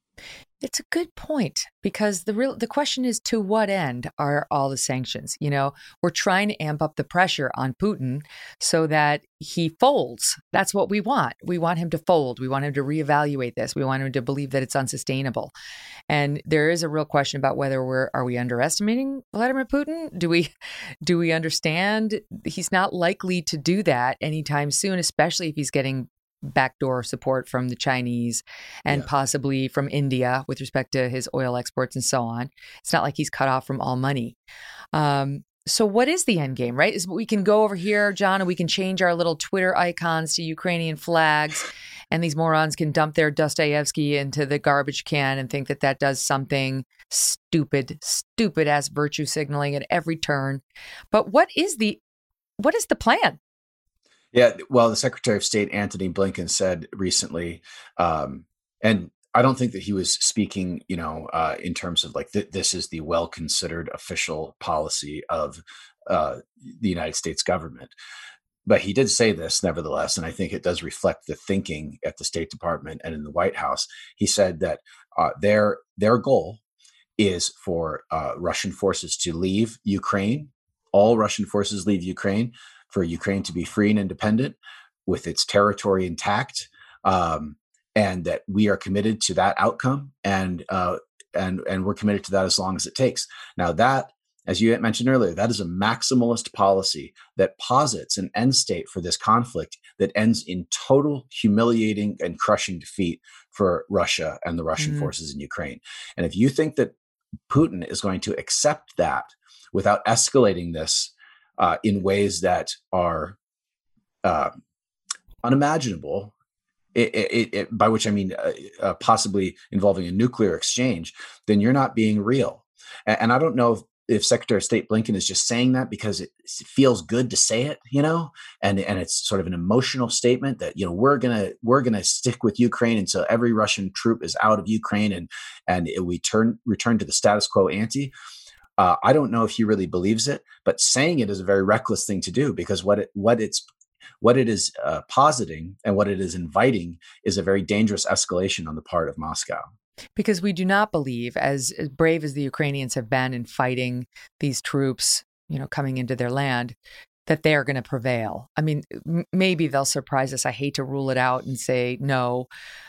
It's a good point, because the real the question is, to what end are all the sanctions? You know, we're trying to amp up the pressure on Putin so that he folds. That's what we want. We want him to fold. We want him to reevaluate this. We want him to believe that it's unsustainable. And there is a real question about whether we're are we underestimating Vladimir Putin? Do we do we understand he's not likely to do that anytime soon, especially if he's getting backdoor support from the Chinese and yeah. possibly from India with respect to his oil exports and so on. It's not like he's cut off from all money. Um, so what is the end game, right? Is we can go over here, John, and we can change our little Twitter icons to Ukrainian flags, and these morons can dump their Dostoevsky into the garbage can and think that that does something stupid, stupid ass virtue signaling at every turn. But what is the what is the plan? Yeah, well, the Secretary of State, Antony Blinken, said recently, um, and I don't think that he was speaking, you know, uh, in terms of, like, th- this is the well-considered official policy of uh, the United States government. But he did say this, nevertheless, and I think it does reflect the thinking at the State Department and in the White House. He said that uh, their their goal is for uh, Russian forces to leave Ukraine. All Russian forces leave Ukraine, for Ukraine to be free and independent with its territory intact. Um, and that we are committed to that outcome, and uh, and and we're committed to that as long as it takes. Now that, as you mentioned earlier, that is a maximalist policy that posits an end state for this conflict that ends in total humiliating and crushing defeat for Russia and the Russian mm. forces in Ukraine. And if you think that Putin is going to accept that without escalating this uh, in ways that are uh, unimaginable, It, it, it, by which I mean uh, uh, possibly involving a nuclear exchange, then you're not being real. And, and I don't know if, if Secretary of State Blinken is just saying that because it, it feels good to say it, you know, and and it's sort of an emotional statement that, you know, we're gonna we're gonna stick with Ukraine until every Russian troop is out of Ukraine and and it, we turn return to the status quo ante. Uh, I don't know if he really believes it, but saying it is a very reckless thing to do, because what it what it's What it is uh, positing and what it is inviting is a very dangerous escalation on the part of Moscow. Because we do not believe, as, as brave as the Ukrainians have been in fighting these troops, you know, coming into their land, that they are going to prevail. I mean, m- maybe they'll surprise us. I hate to rule it out and say no.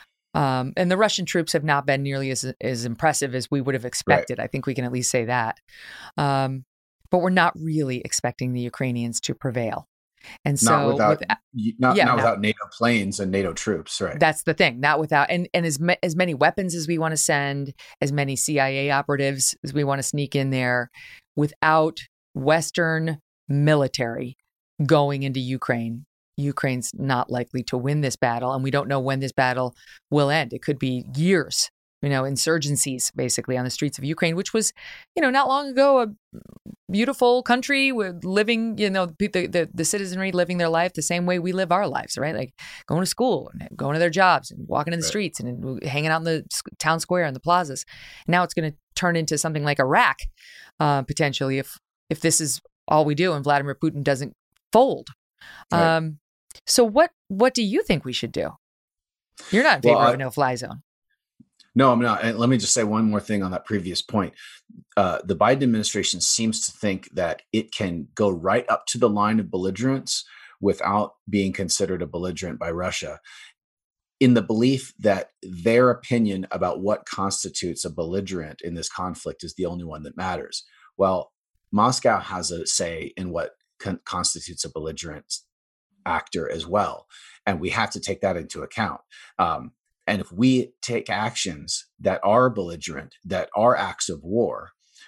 Um, and the Russian troops have not been nearly as as impressive as we would have expected. Right. I think we can at least say that. Um, but we're not really expecting the Ukrainians to prevail. And so not without, with, not, yeah, not not, without NATO planes and NATO troops, right? That's the thing. Not without, and, and as, ma- as many weapons as we want to send, as many C I A operatives as we want to sneak in there, without Western military going into Ukraine, Ukraine's not likely to win this battle. And we don't know when this battle will end. It could be years, you know, insurgencies basically on the streets of Ukraine, which was, you know, not long ago, a beautiful country with living, you know, the, the the citizenry living their life the same way we live our lives, right? Like going to school and going to their jobs and walking in the right. streets and hanging out in the town square and the plazas. Now it's going to turn into something like Iraq, uh, potentially, if if this is all we do and Vladimir Putin doesn't fold. Right. Um, so what what do you think we should do? You're not in favor well, I- of a no-fly zone. No, I'm not. And let me just say one more thing on that previous point. Uh, the Biden administration seems to think that it can go right up to the line of belligerence without being considered a belligerent by Russia, in the belief that their opinion about what constitutes a belligerent in this conflict is the only one that matters. Well, Moscow has a say in what con- constitutes a belligerent actor as well. And we have to take that into account. Um, And if we take actions that are belligerent, that are acts of war,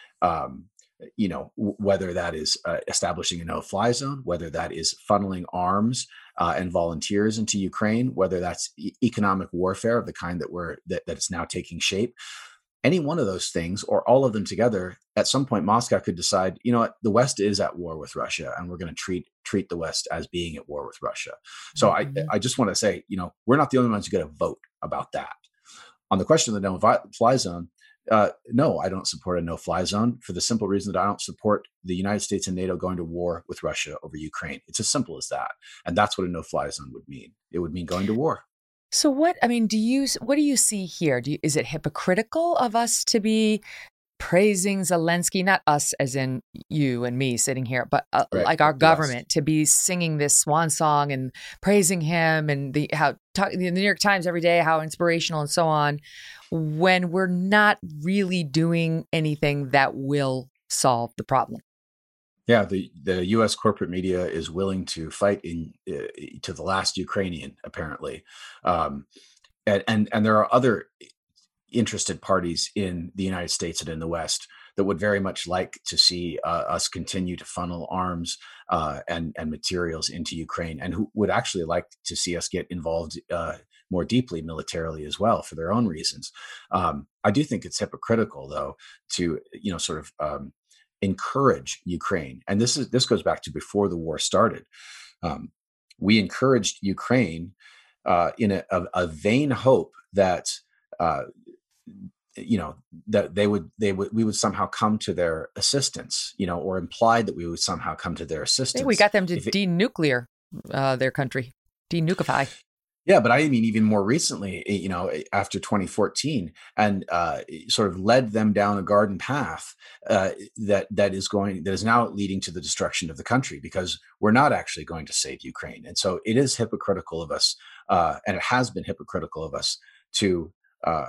um, you know, w- whether that is uh, establishing a no-fly zone, whether that is funneling arms uh, and volunteers into Ukraine, whether that's e- economic warfare of the kind that we're that, that is now taking shape, any one of those things or all of them together, at some point, Moscow could decide, you know what, the West is at war with Russia, and we're going to treat treat the West as being at war with Russia. So mm-hmm. I I just want to say, you know, we're not the only ones who get a vote about that. On the question of the no-fly zone, uh, no, I don't support a no-fly zone for the simple reason that I don't support the United States and NATO going to war with Russia over Ukraine. It's as simple as that. And that's what a no-fly zone would mean. It would mean going to war. So what, I mean, do you, what do you see here? Do you, is it hypocritical of us to be praising Zelensky, not us as in you and me sitting here, but uh, right. like our government, yes. to be singing this swan song and praising him and the how talk, the New York Times every day, how inspirational and so on, when we're not really doing anything that will solve the problem? Yeah, the, the U S corporate media is willing to fight in uh, to the last Ukrainian, apparently, um, and, and and there are other interested parties in the United States and in the West that would very much like to see uh, us continue to funnel arms uh, and and materials into Ukraine, and who would actually like to see us get involved uh, more deeply militarily as well for their own reasons. Um, I do think it's hypocritical, though, to you know sort of um, encourage Ukraine, and this is this goes back to before the war started. Um, we encouraged Ukraine uh, in a, a, a vain hope that. Uh, you know, that they would, they would, we would somehow come to their assistance, you know, or implied that we would somehow come to their assistance. Hey, we got them to it, denuclear uh, their country, denukify. Yeah, but I mean, even more recently, you know, after twenty fourteen, and uh, sort of led them down a garden path uh, that that is going that is now leading to the destruction of the country, because we're not actually going to save Ukraine. And so it is hypocritical of us, uh, and it has been hypocritical of us to uh,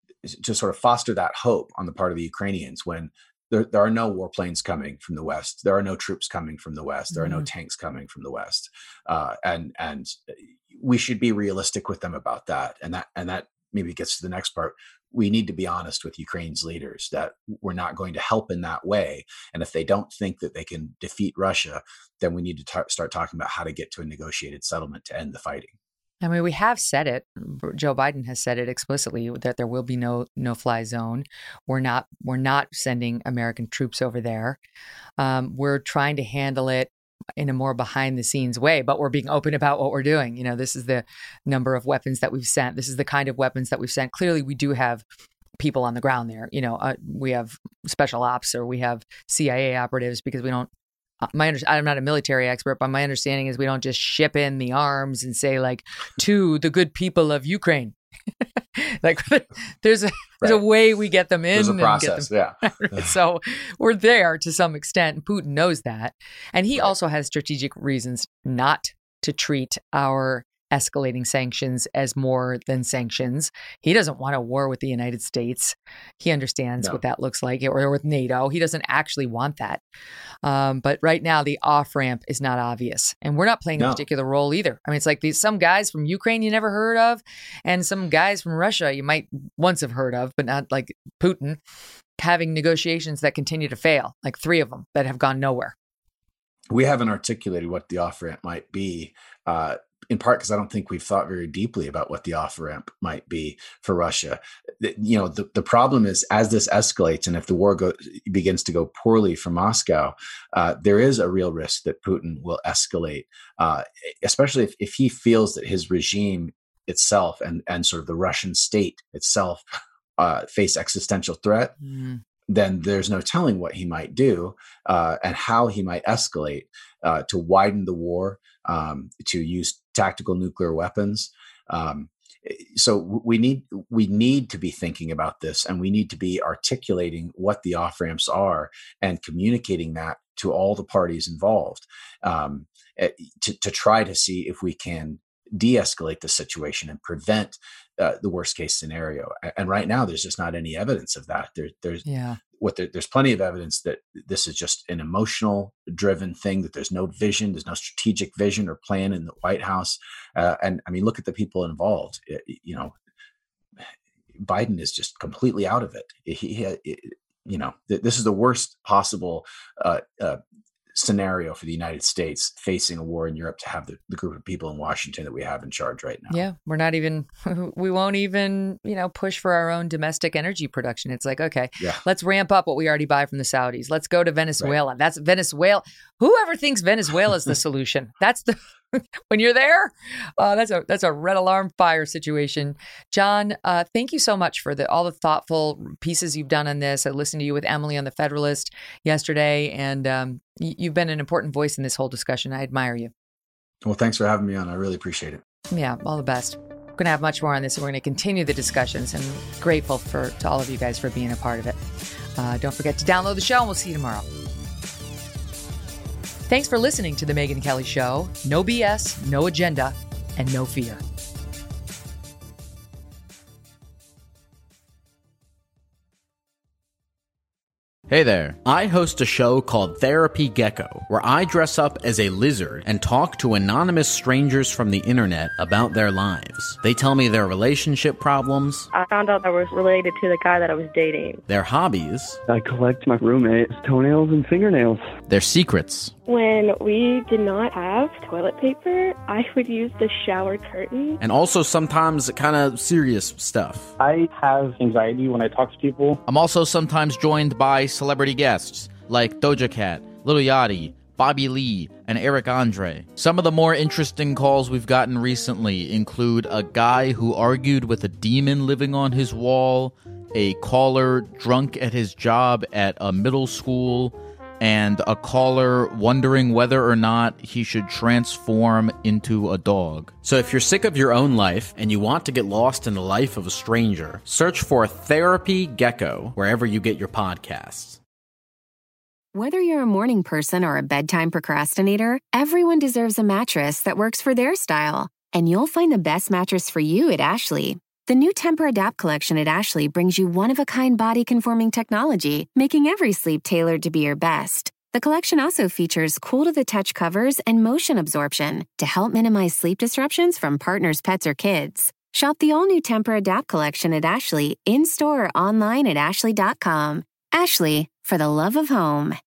to sort of foster that hope on the part of the Ukrainians when there, there are no warplanes coming from the West, there are no troops coming from the West, there are no Mm-hmm. tanks coming from the West, uh, and and we should be realistic with them about that. And that and that maybe gets to the next part. We need to be honest with Ukraine's leaders that we're not going to help in that way. And if they don't think that they can defeat Russia, then we need to ta- start talking about how to get to a negotiated settlement to end the fighting. I mean, we have said it. Joe Biden has said it explicitly that there will be no no fly zone. We're not we're not sending American troops over there. Um, we're trying to handle it in a more behind the scenes way, but we're being open about what we're doing. You know, this is the number of weapons that we've sent. This is the kind of weapons that we've sent. Clearly, we do have people on the ground there. You know, uh, we have special ops or we have C I A operatives because we don't. My under, I'm not a military expert, but my understanding is we don't just ship in the arms and say like to the good people of Ukraine. Like there's a right. there's a way we get them in. There's a and process, get them, yeah. So we're there to some extent. Putin knows that, and he right. also has strategic reasons not to treat our escalating sanctions as more than sanctions. He doesn't want a war with the United States. He understands no. what that looks like, or with NATO. He doesn't actually want that. Um, but right now, the off-ramp is not obvious. And we're not playing no. a particular role either. I mean, it's like these some guys from Ukraine you never heard of, and some guys from Russia you might once have heard of, but not like Putin, having negotiations that continue to fail, like three of them that have gone nowhere. We haven't articulated what the off-ramp might be, uh, in part because I don't think we've thought very deeply about what the off-ramp might be for Russia. You know, the, the problem is as this escalates and if the war go, begins to go poorly for Moscow, uh, there is a real risk that Putin will escalate, uh, especially if, if he feels that his regime itself and, and sort of the Russian state itself uh, face existential threat. Mm. Then there's no telling what he might do uh, and how he might escalate uh, to widen the war, um, to use tactical nuclear weapons. Um, so we need we need to be thinking about this, and we need to be articulating what the off ramps are and communicating that to all the parties involved um, to, to try to see if we can de-escalate the situation and prevent uh, the worst case scenario. And right now, there's just not any evidence of that. There, there's yeah. what there, there's plenty of evidence that this is just an emotional driven thing, that there's no vision, there's no strategic vision or plan in the White House. Uh, and I mean, look at the people involved. It, you know, Biden is just completely out of it. He, he it, you know, th- this is the worst possible uh, uh, scenario for the United States facing a war in Europe, to have the, the group of people in Washington that we have in charge right now. Yeah, we're not even, we won't even, you know, push for our own domestic energy production. It's like, okay, yeah. let's ramp up what we already buy from the Saudis. Let's go to Venezuela. Right. That's Venezuela. Whoever thinks Venezuela is the solution, that's the, when you're there, uh, that's a that's a red alarm fire situation. John, uh, thank you so much for the all the thoughtful pieces you've done on this. I listened to you with Emily on the Federalist yesterday, and um, y- you've been an important voice in this whole discussion. I admire you. Well, thanks for having me on. I really appreciate it. Yeah, all the best. We're going to have much more on this, and we're going to continue the discussions. And grateful for to all of you guys for being a part of it. Uh, don't forget to download the show, and we'll see you tomorrow. Thanks for listening to The Megyn Kelly Show. No B S, no agenda, and no fear. Hey there. I host a show called Therapy Gecko, where I dress up as a lizard and talk to anonymous strangers from the internet about their lives. They tell me their relationship problems. I found out I was related to the guy that I was dating. Their hobbies. I collect my roommate's toenails and fingernails. Their secrets. When we did not have toilet paper, I would use the shower curtain. And also sometimes kind of serious stuff. I have anxiety when I talk to people. I'm also sometimes joined by celebrity guests like Doja Cat, Lil Yachty, Bobby Lee, and Eric Andre. Some of the more interesting calls we've gotten recently include a guy who argued with a demon living on his wall, a caller drunk at his job at a middle school, and a caller wondering whether or not he should transform into a dog. So if you're sick of your own life and you want to get lost in the life of a stranger, search for Therapy Gecko wherever you get your podcasts. Whether you're a morning person or a bedtime procrastinator, everyone deserves a mattress that works for their style. And you'll find the best mattress for you at Ashley. The new Temper-Adapt collection at Ashley brings you one-of-a-kind body-conforming technology, making every sleep tailored to be your best. The collection also features cool-to-the-touch covers and motion absorption to help minimize sleep disruptions from partners, pets, or kids. Shop the all-new Temper-Adapt collection at Ashley, in-store or online at ashley dot com. Ashley, for the love of home.